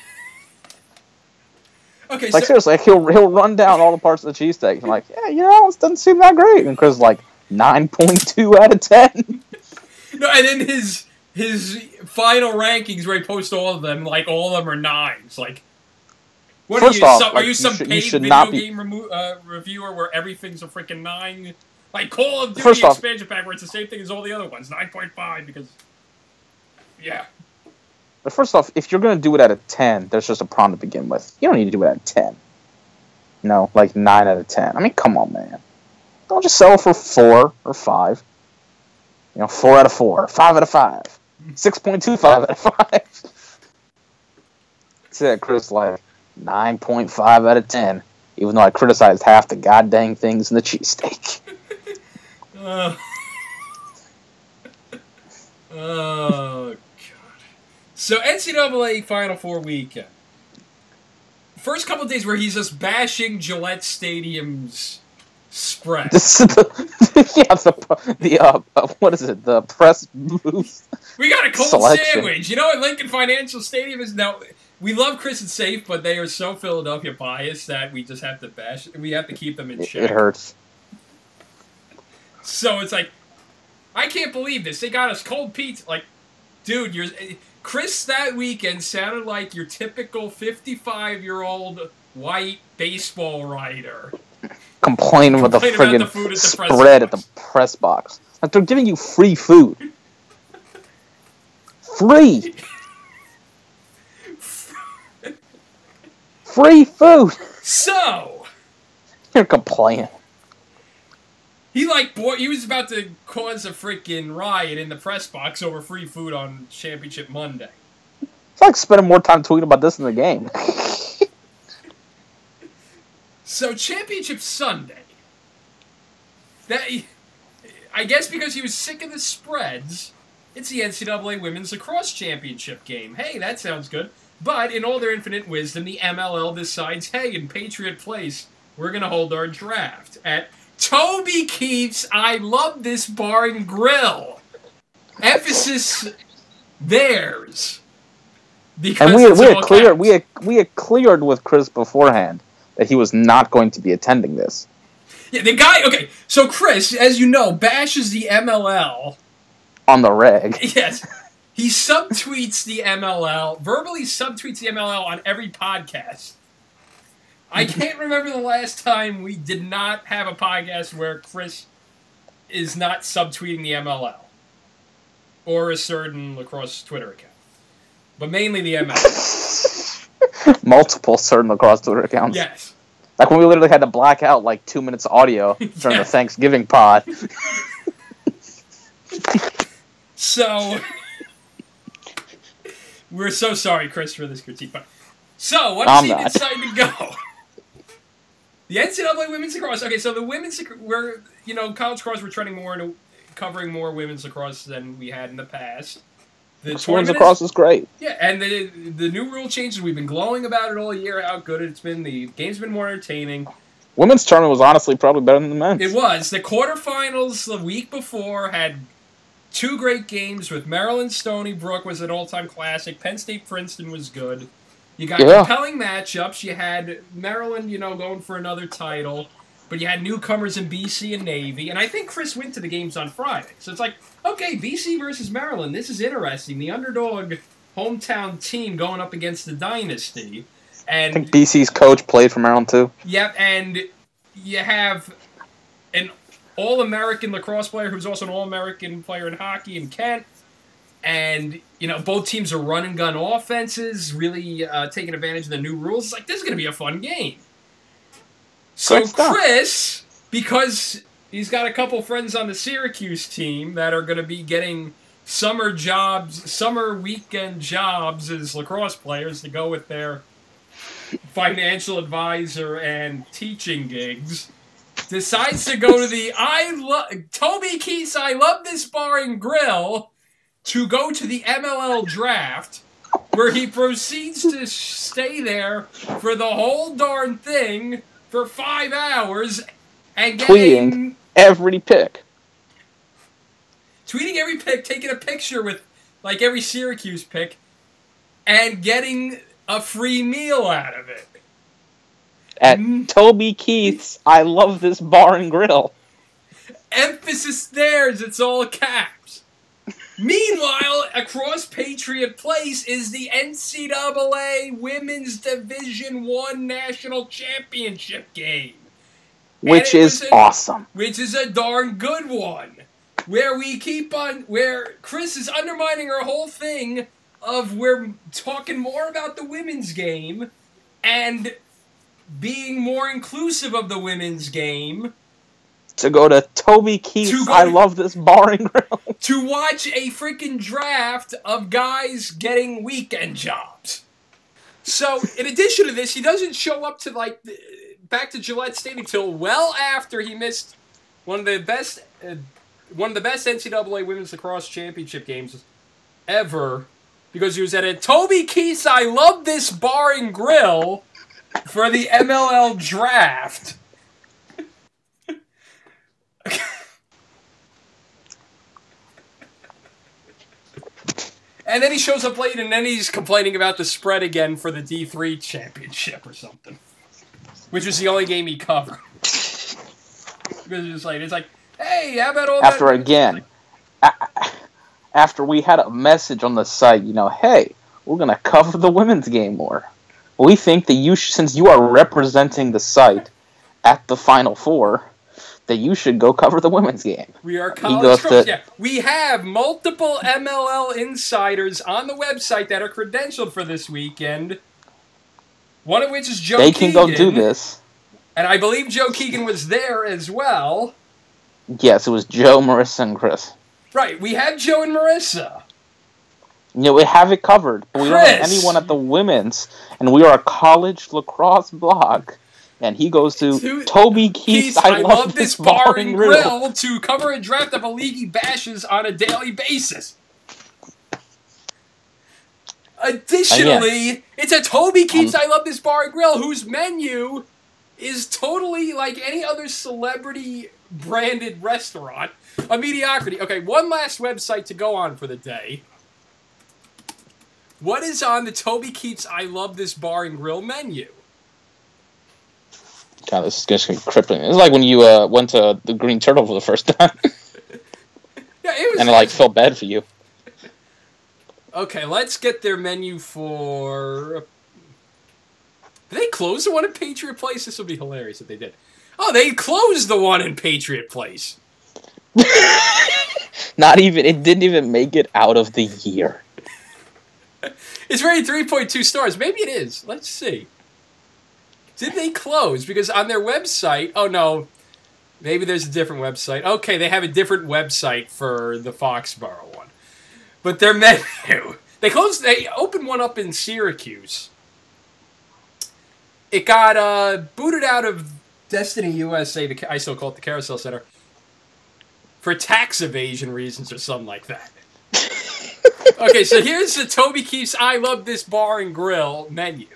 Okay, like so, seriously, like he'll he'll run down all the parts of the cheesesteak. I'm like, yeah, you know, it doesn't seem that great. And Chris is like nine point two out of ten. No, and then his his final rankings where he posts all of them, like all of them are nines. Like, what First are you? off, some, like, are you you some should, paid you should video not be... game remo- uh, reviewer where everything's a freaking nine? Like Call of Duty First off, expansion pack where it's the same thing as all the other ones, nine point five because, yeah. But first off, if you're going to do it at a ten, there's just a problem to begin with. You don't need to do it at a ten. No, like nine out of ten. I mean, come on, man. Don't just sell it for four or five. You know, four out of four, five out of five, six point two five out of five. That's it, Chris, like nine point five out of ten, even though I criticized half the goddamn things in the cheesesteak. uh, oh, So, N C double A Final Four weekend. First couple of days where he's just bashing Gillette Stadium's spread. This is the, yeah, the, the uh, uh, what is it, the press booth We got a cold selection. sandwich. You know what Lincoln Financial Stadium is now... We love Chris and Safe, but they are so Philadelphia biased that we just have to bash... We have to keep them in It, check. it hurts. So, it's like... I can't believe this. They got us cold pizza. Like, dude, you're... Chris that weekend sounded like your typical fifty-five-year-old white baseball writer. Complaining with the Complaining about friggin' the food at the spread at the press box. Like, they're giving you free food. Free! Free food! So... You're complaining. He, like, boy, he was about to cause a freaking riot in the press box over free food on Championship Monday. It's like spending more time tweeting about this in the game. So, Championship Sunday. That, I guess because he was sick of the spreads, it's the N C double A Women's Lacrosse Championship game. Hey, that sounds good. But, in all their infinite wisdom, the M L L decides, hey, in Patriot Place, we're going to hold our draft at Toby Keith's I Love This Bar and Grill. Emphasis theirs. Because and we had, we had cleared caps. we had we had cleared with Chris beforehand that he was not going to be attending this. Yeah, the guy. Okay, so Chris, as you know, bashes the M L L on the reg. Yes, he subtweets the M L L, verbally subtweets the M L L on every podcast. I can't remember the last time we did not have a podcast where Chris is not subtweeting the M L L. or a certain lacrosse Twitter account. But mainly the M L S. Multiple certain lacrosse Twitter accounts. Yes. Like when we literally had to black out like two minutes of audio during Yeah. the Thanksgiving pod. So, we're so sorry, Chris, for this critique. But so, what I'm seed not. decided to go? The N C double A women's lacrosse. Okay, so the women's we're you know college lacrosse we're trending more into covering more women's lacrosse than we had in the past. The Women's tournament is- lacrosse is great. Yeah, and the the new rule changes. We've been glowing about it all year. How good it's been. The game's been more entertaining. Women's tournament was honestly probably better than the men's. It was. The quarterfinals the week before had two great games with Maryland Stony Brook was an all-time classic. Penn State Princeton was good. You got Yeah. compelling matchups. You had Maryland, you know, going for another title. But you had newcomers in B C and Navy. And I think Chris went to the games on Friday. So it's like, okay, B C versus Maryland. This is interesting. The underdog hometown team going up against the dynasty. I think And B C's coach played for Maryland too. yep, and you have an All-American lacrosse player who's also an All-American player in hockey in Kent. And, you know, both teams are run and gun offenses, really uh, taking advantage of the new rules. It's like, this is going to be a fun game. So Great stuff. Chris, because he's got a couple friends on the Syracuse team that are going to be getting summer jobs, summer weekend jobs as lacrosse players to go with their financial advisor and teaching gigs, decides to go to the I love Toby Keith's I Love This Bar and Grill to go to the M L L draft, where he proceeds to stay there for the whole darn thing for five hours and getting Tweeting every pick. tweeting every pick, taking a picture with like every Syracuse pick, and getting a free meal out of it. At Mm. Toby Keith's I Love This Bar and Grill. Emphasis there is it's all caps. Meanwhile, across Patriot Place is the N C double A Women's Division One National Championship game. Which And it is was a- awesome. Which is a darn good one. Where we keep on, where Chris is undermining our whole thing of we're talking more about the women's game and being more inclusive of the women's game To go to Toby Keith's To go I to- Love This Bar and Grill. to watch a freaking draft of guys getting weekend jobs. So, in addition to this, he doesn't show up to, like, the- back to Gillette Stadium till well after he missed one of the best, uh, one of the best N C double A Women's Lacrosse Championship games ever, because he was at a Toby Keith's I Love This Bar and Grill for the M L L draft. And then he shows up late, and then he's complaining about the spread again for the D three championship or something, which was the only game he covered. Because it's like, it's like, hey, how about all After that? again, a- after we had a message on the site, you know, hey, we're going to cover the women's game more. We think that you, sh- since you are representing the site at the Final Four, that you should go cover the women's game. We are goes college to- coaches. Yeah, we have multiple M L L insiders on the website that are credentialed for this weekend. One of which is Joe They can Keegan. go do this. And I believe Joe Keegan was there as well. Yes, it was Joe, Marissa, and Chris. Right, we have Joe and Marissa. You know, we have it covered, but we don't have Chris! anyone at the women's, and we are a college lacrosse blog. And he goes to, To- Toby Keith's Keith, I, love, this bar and grill. to cover a draft of a league he bashes on a daily basis. Additionally, it's a Toby Keith's Um, I Love This Bar and Grill, whose menu is totally like any other celebrity branded restaurant. A mediocrity. Okay, one last website to go on for the day. What is on the Toby Keith's I Love This Bar and Grill menu? God, this is just crippling. It's like when you uh, went to the Green Turtle for the first time, Yeah, it was. and it like felt bad for you. Okay, let's get their menu for. Did they close the one in Patriot Place? This would be hilarious if they did. Oh, they closed the one in Patriot Place. Not even, it didn't even make it out of the year. It's rated three point two stars. Maybe it is. Let's see. Did they close? Because on their website, oh no, maybe there's a different website. Okay, they have a different website for the Foxborough one. But their menu, they closed, they opened one up in Syracuse. It got uh, booted out of Destiny U S A, the, I still call it the Carousel Center, for tax evasion reasons or something like that. Okay, so here's the Toby Keith's I Love This Bar and Grill menu.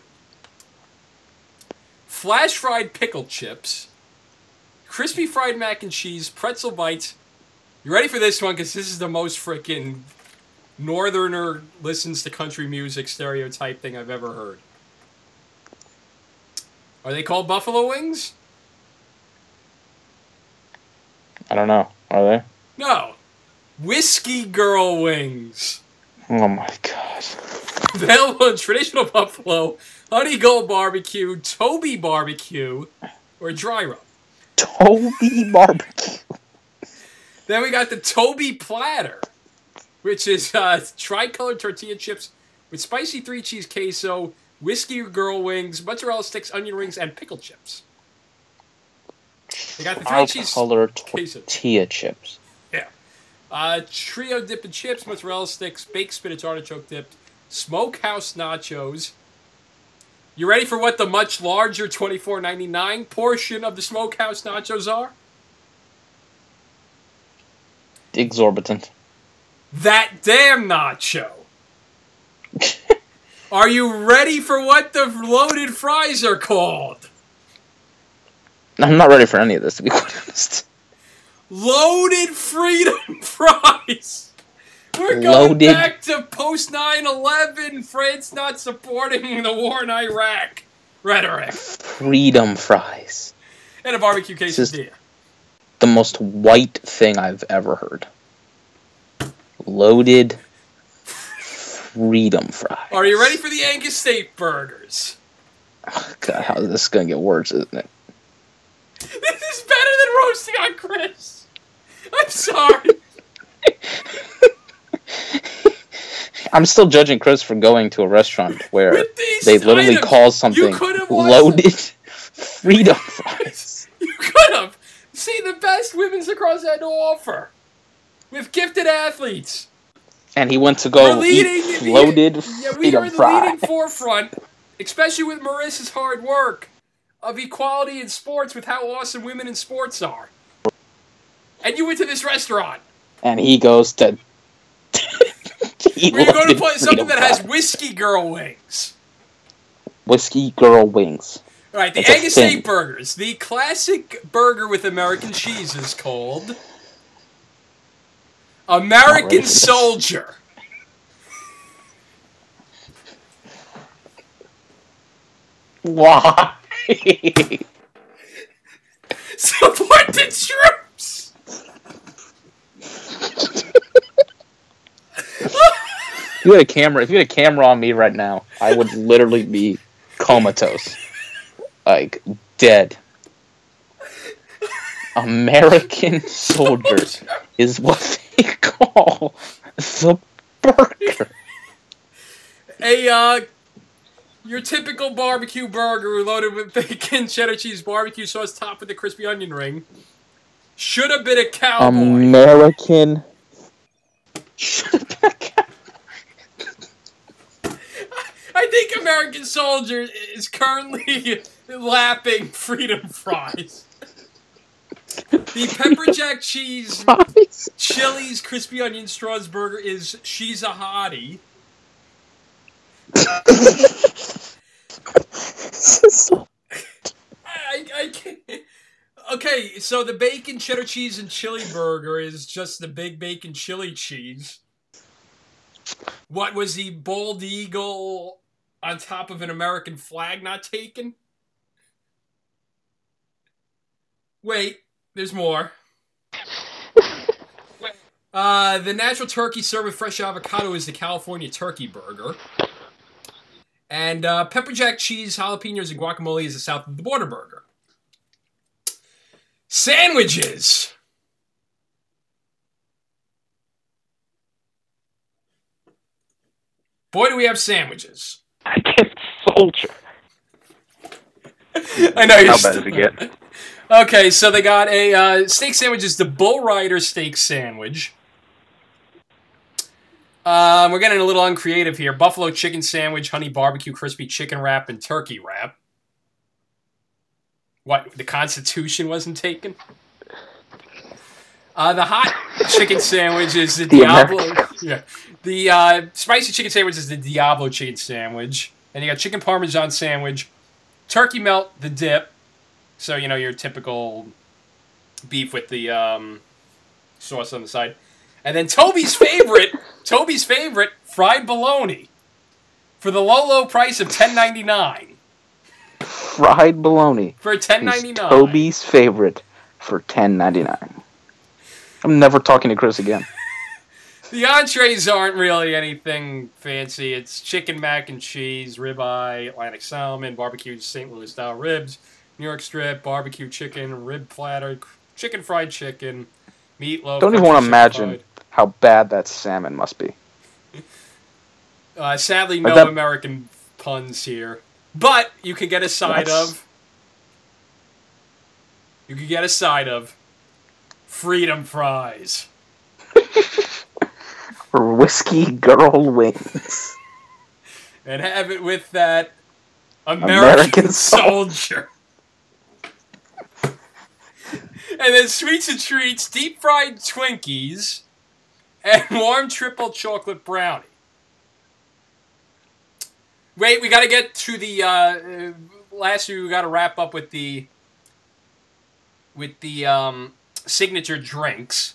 Flash fried pickle chips, crispy fried mac and cheese, pretzel bites. You ready for this one? Because this is the most freaking northerner listens to country music stereotype thing I've ever heard. Are they called buffalo wings? I don't know. Are they? No. Whiskey Girl Wings. Oh my god. Available in traditional buffalo, honey gold barbecue, Toby barbecue, or dry rub. Toby barbecue. Then we got the Toby platter, which is uh, tricolored tortilla chips with spicy three cheese queso, Whiskey Girl Wings, mozzarella sticks, onion rings, and pickle chips. They got the three cheese tricolored tortilla chips. Yeah. Uh, trio dip and chips, mozzarella sticks, baked spinach artichoke dip, smokehouse nachos. You ready for what the much larger twenty-four ninety-nine portion of the smokehouse nachos are? Exorbitant. That damn nacho. Are you ready for what the loaded fries are called? I'm not ready for any of this, to be quite honest. Loaded Freedom Fries. We're going Loaded. back to post nine eleven, France not supporting the war in Iraq rhetoric. Freedom fries. And a barbecue quesadilla. The most white thing I've ever heard. Loaded freedom fries. Are you ready for the Angus steak burgers? Oh, God, how is this going to get worse, isn't it? This is better than roasting on Chris. I'm sorry. I'm still judging Chris for going to a restaurant where they literally items, call something loaded freedom fries. You could have seen the best women's lacrosse had to offer. With gifted athletes. And he went to go eat loaded yeah, freedom we are in the fries. leading forefront, especially with Marissa's hard work, of equality in sports with how awesome women in sports are. And you went to this restaurant. And he goes to... We're going to put something that has Whiskey Girl Wings. Whiskey Girl Wings. All right, the It's Angus a thing. steak burgers. The classic burger with American cheese is called American Soldier. Why? Support the troops. If you had a camera, if you had a camera on me right now, I would literally be comatose, like dead. American Soldier is what they call the burger. A uh, your typical barbecue burger loaded with bacon, cheddar cheese, barbecue sauce, topped with a crispy onion ring. Should have been a cowboy. American. Should have been a cowboy. I think American Soldier is currently lapping freedom fries. The pepper jack cheese, Chili's crispy onion straws burger is she's a hottie. I, I can't. Okay, so the bacon, cheddar cheese, and chili burger is just the big bacon chili cheese. What was the bald eagle on top of an American flag not taken? Wait, there's more. Uh, the natural turkey served with fresh avocado is the California turkey burger. And uh, pepper jack cheese, jalapenos, and guacamole is the south of the border burger. Sandwiches! Boy, do we have sandwiches. I get Soldier. I know you're How bad does it get? Okay, so they got a uh, steak sandwich. Is the Bull Rider steak sandwich. Um, we're getting a little uncreative here. Buffalo chicken sandwich, honey barbecue, crispy chicken wrap, and turkey wrap. What? The Constitution wasn't taken? Uh, the hot chicken sandwich is the, The Diablo. American. Yeah, the uh, spicy chicken sandwich is the Diablo chicken sandwich, and you got chicken parmesan sandwich, turkey melt, the dip. So you know your typical beef with the um, sauce on the side, and then Toby's favorite, Toby's favorite fried bologna, for the low low price of ten ninety nine. Fried bologna. For ten is ninety nine. Toby's favorite for ten ninety nine. I'm never talking to Chris again. The entrees aren't really anything fancy. It's chicken mac and cheese, ribeye, Atlantic salmon, barbecue Saint Louis style ribs, New York strip, barbecue chicken, rib platter, chicken fried chicken, meatloaf. Don't even country want to imagine fried. how bad that salmon must be. Uh, sadly, But no that- American puns here. But you could get a side That's- of. You could get a side of freedom fries. Or whiskey girl wings. And have it with that American, American soldier. And then sweets and treats, deep fried Twinkies, and warm triple chocolate brownie. Wait, we got to get to the uh, last year. We got to wrap up with the with the um, signature drinks.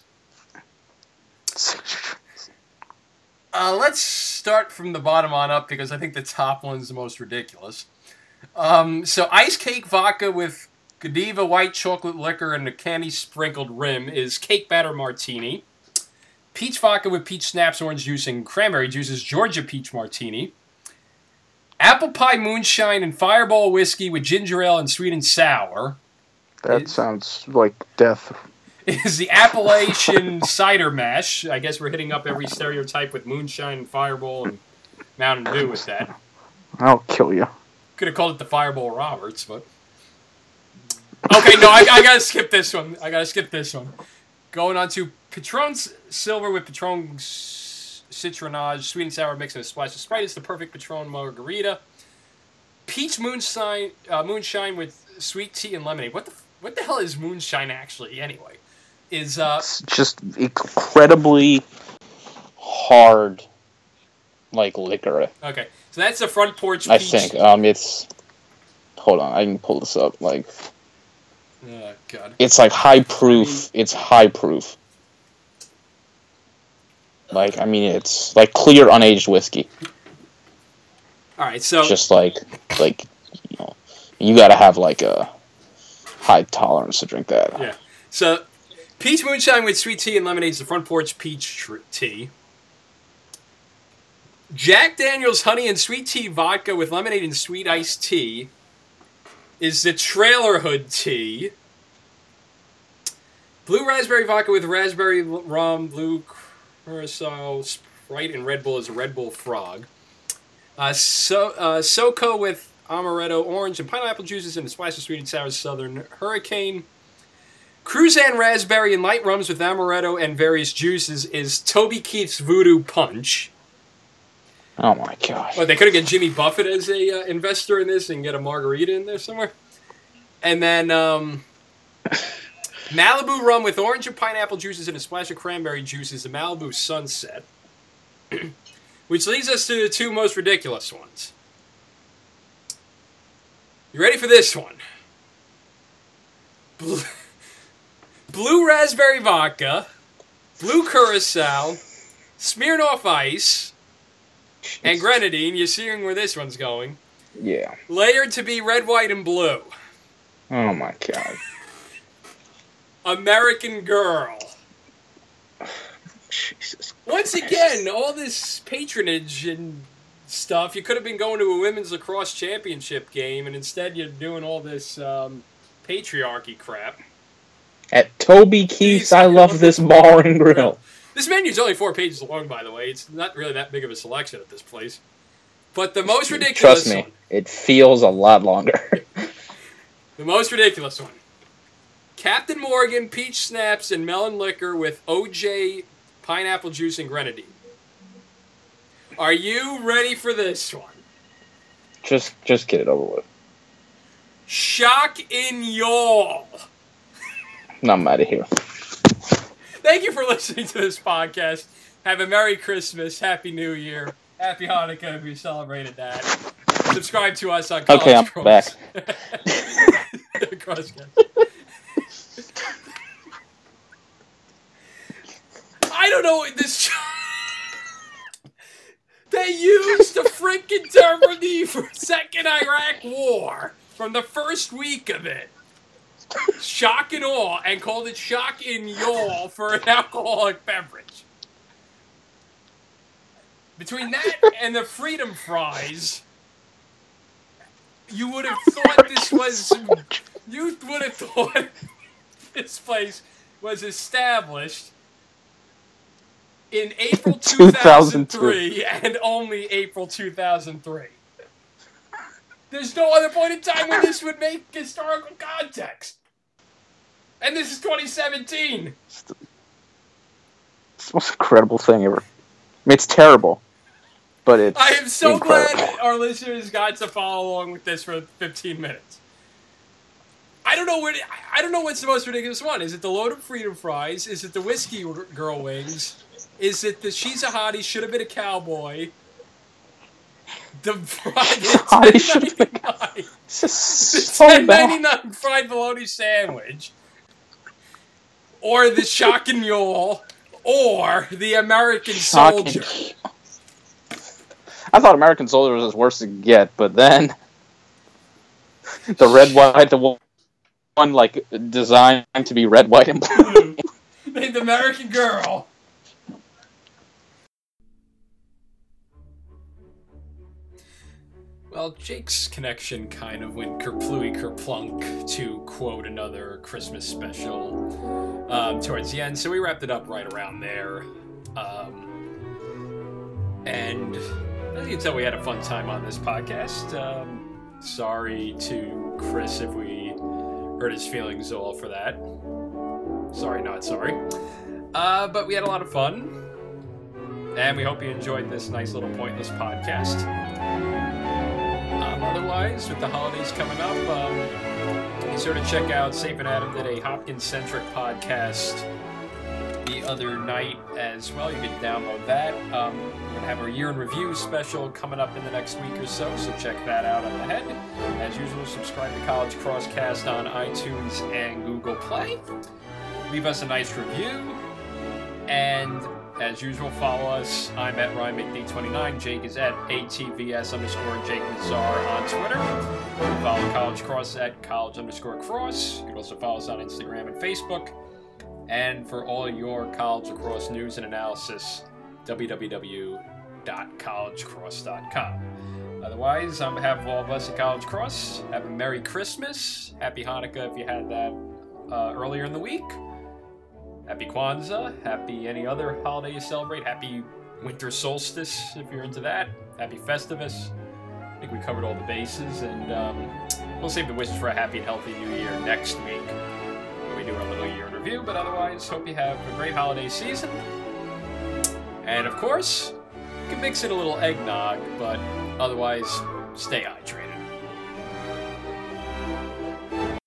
Uh, let's start from the bottom on up because I think the top one's the most ridiculous. Um, so ice cake vodka with Godiva white chocolate liquor and a candy sprinkled rim is cake batter martini. Peach vodka with peach snaps, orange juice, and cranberry juice is Georgia peach martini. Apple pie moonshine and fireball whiskey with ginger ale and sweet and sour That Is- sounds like death. is the Appalachian cider mash. I guess we're hitting up every stereotype with moonshine and fireball and Mountain Dew with that. I'll kill you. Could have called it the Fireball Roberts, but... Okay, no, I, I gotta skip this one. I gotta skip this one. Going on to Patron Silver with Patron Citronage, sweet and sour mix and a splash of Sprite. It's the perfect Patron Margarita. Peach Moonshine, uh, moonshine with sweet tea and lemonade. What the what the hell is moonshine actually, anyway? Is, uh... It's just incredibly hard, like liquor. Okay, so that's the front porch I peach... think. Um, it's. Hold on, I can pull this up. Like, Oh, God. it's like high proof. It's high proof. Like, I mean, it's like clear unaged whiskey. Alright, so... Just like, like, you know, you gotta have like a high tolerance to drink that. Yeah. So, peach moonshine with sweet tea and lemonade is the front porch peach tr- tea. Jack Daniel's honey and sweet tea vodka with lemonade and sweet iced tea is the trailer hood tea. Blue raspberry vodka with raspberry l- rum, blue curacao, Sprite, and Red Bull is a Red Bull frog. Uh, so, uh, SoCo with amaretto, orange, and pineapple juices and a splash of sweet and sour Southern Hurricane. Cruzan raspberry and light rums with amaretto and various juices is Toby Keith's Voodoo Punch. Oh my gosh. Well, they could have get Jimmy Buffett as a uh, investor in this and get a margarita in there somewhere. And then um, Malibu rum with orange and pineapple juices and a splash of cranberry juice is the Malibu Sunset. Which leads us to the two most ridiculous ones. You ready for this one? Blue, blue raspberry vodka, blue curacao, Smirnoff Ice, and grenadine. You're seeing where this one's going. Yeah. Layered to be red, white, and blue. Oh my god. American Girl. Jesus. Once again, all this patronage and stuff. You could have been going to a women's lacrosse championship game, and instead you're doing all this um, patriarchy crap. At Toby Keith's, I love this bar and grill. This menu's only four pages long, by the way. It's not really that big of a selection at this place. But the most ridiculous Trust me, one, it feels a lot longer. the most ridiculous one. Captain Morgan, peach snaps, and melon liquor with O J, pineapple juice, and grenadine. Are you ready for this one? just, just get it over with. Shock in y'all. I'm out of here. Thank you for listening to this podcast. Have a Merry Christmas, Happy New Year, Happy Hanukkah if you celebrated that. Subscribe to us on College Okay, I'm Cross. back. Crosscast. I don't know what this. They used the freaking term from the Second Iraq War from the first week of it. Shock and awe, and called it shock in y'all for an alcoholic beverage. Between that and the Freedom Fries, you would have thought this was. You would have thought this place was established in April two thousand three and only April two thousand three. There's no other point in time when this would make historical context. And this is twenty seventeen. It's the, it's the most incredible thing ever. I mean, it's terrible, but it's I am so incredible. glad our listeners got to follow along with this for fifteen minutes. I don't know what I don't know what's the most ridiculous one. Is it the loaded freedom fries? Is it the whiskey girl wings? Is it the she's a hottie, should have been a cowboy? The fried Should've been- It's just the so ten bad. ninety-nine fried bologna sandwich, or the shock and mule, or the American Shocking. soldier. I thought American Soldier was as worst to get, but then the red, white, the one, one like designed to be red, white, and blue. Named American Girl. Well, Jake's connection kind of went kerplooey kerplunk, to quote another Christmas special, um, towards the end, so we wrapped it up right around there. Um, and as you can tell, we had a fun time on this podcast. Um, sorry to Chris if we hurt his feelings all for that. Sorry, not sorry. Uh, but we had a lot of fun. And we hope you enjoyed this nice little pointless podcast. Um, otherwise, with the holidays coming up, um, be sure to check out Safe and Adam did a Hopkins-centric podcast the other night as well. You can download that. Um, we're going to have our year in review special coming up in the next week or so, so check that out on the head. As usual, subscribe to College Crosscast on iTunes and Google Play. Leave us a nice review. And as usual, follow us. I'm at Ryan McD twenty-nine. Jake is at A T V S underscore Jake Nazar on Twitter. You can follow College Cross at college underscore cross. You can also follow us on Instagram and Facebook. And for all your College Lacrosse news and analysis, w w w dot college cross dot com. Otherwise, on behalf of all of us at College Cross, have a Merry Christmas. Happy Hanukkah if you had that uh, earlier in the week. Happy Kwanzaa. Happy any other holiday you celebrate. Happy winter solstice if you're into that. Happy Festivus. I think we covered all the bases, and um, we'll save the wishes for a happy and healthy new year next week when we do our little year in review. But otherwise, hope you have a great holiday season. And of course, you can mix in a little eggnog, but otherwise, stay hydrated.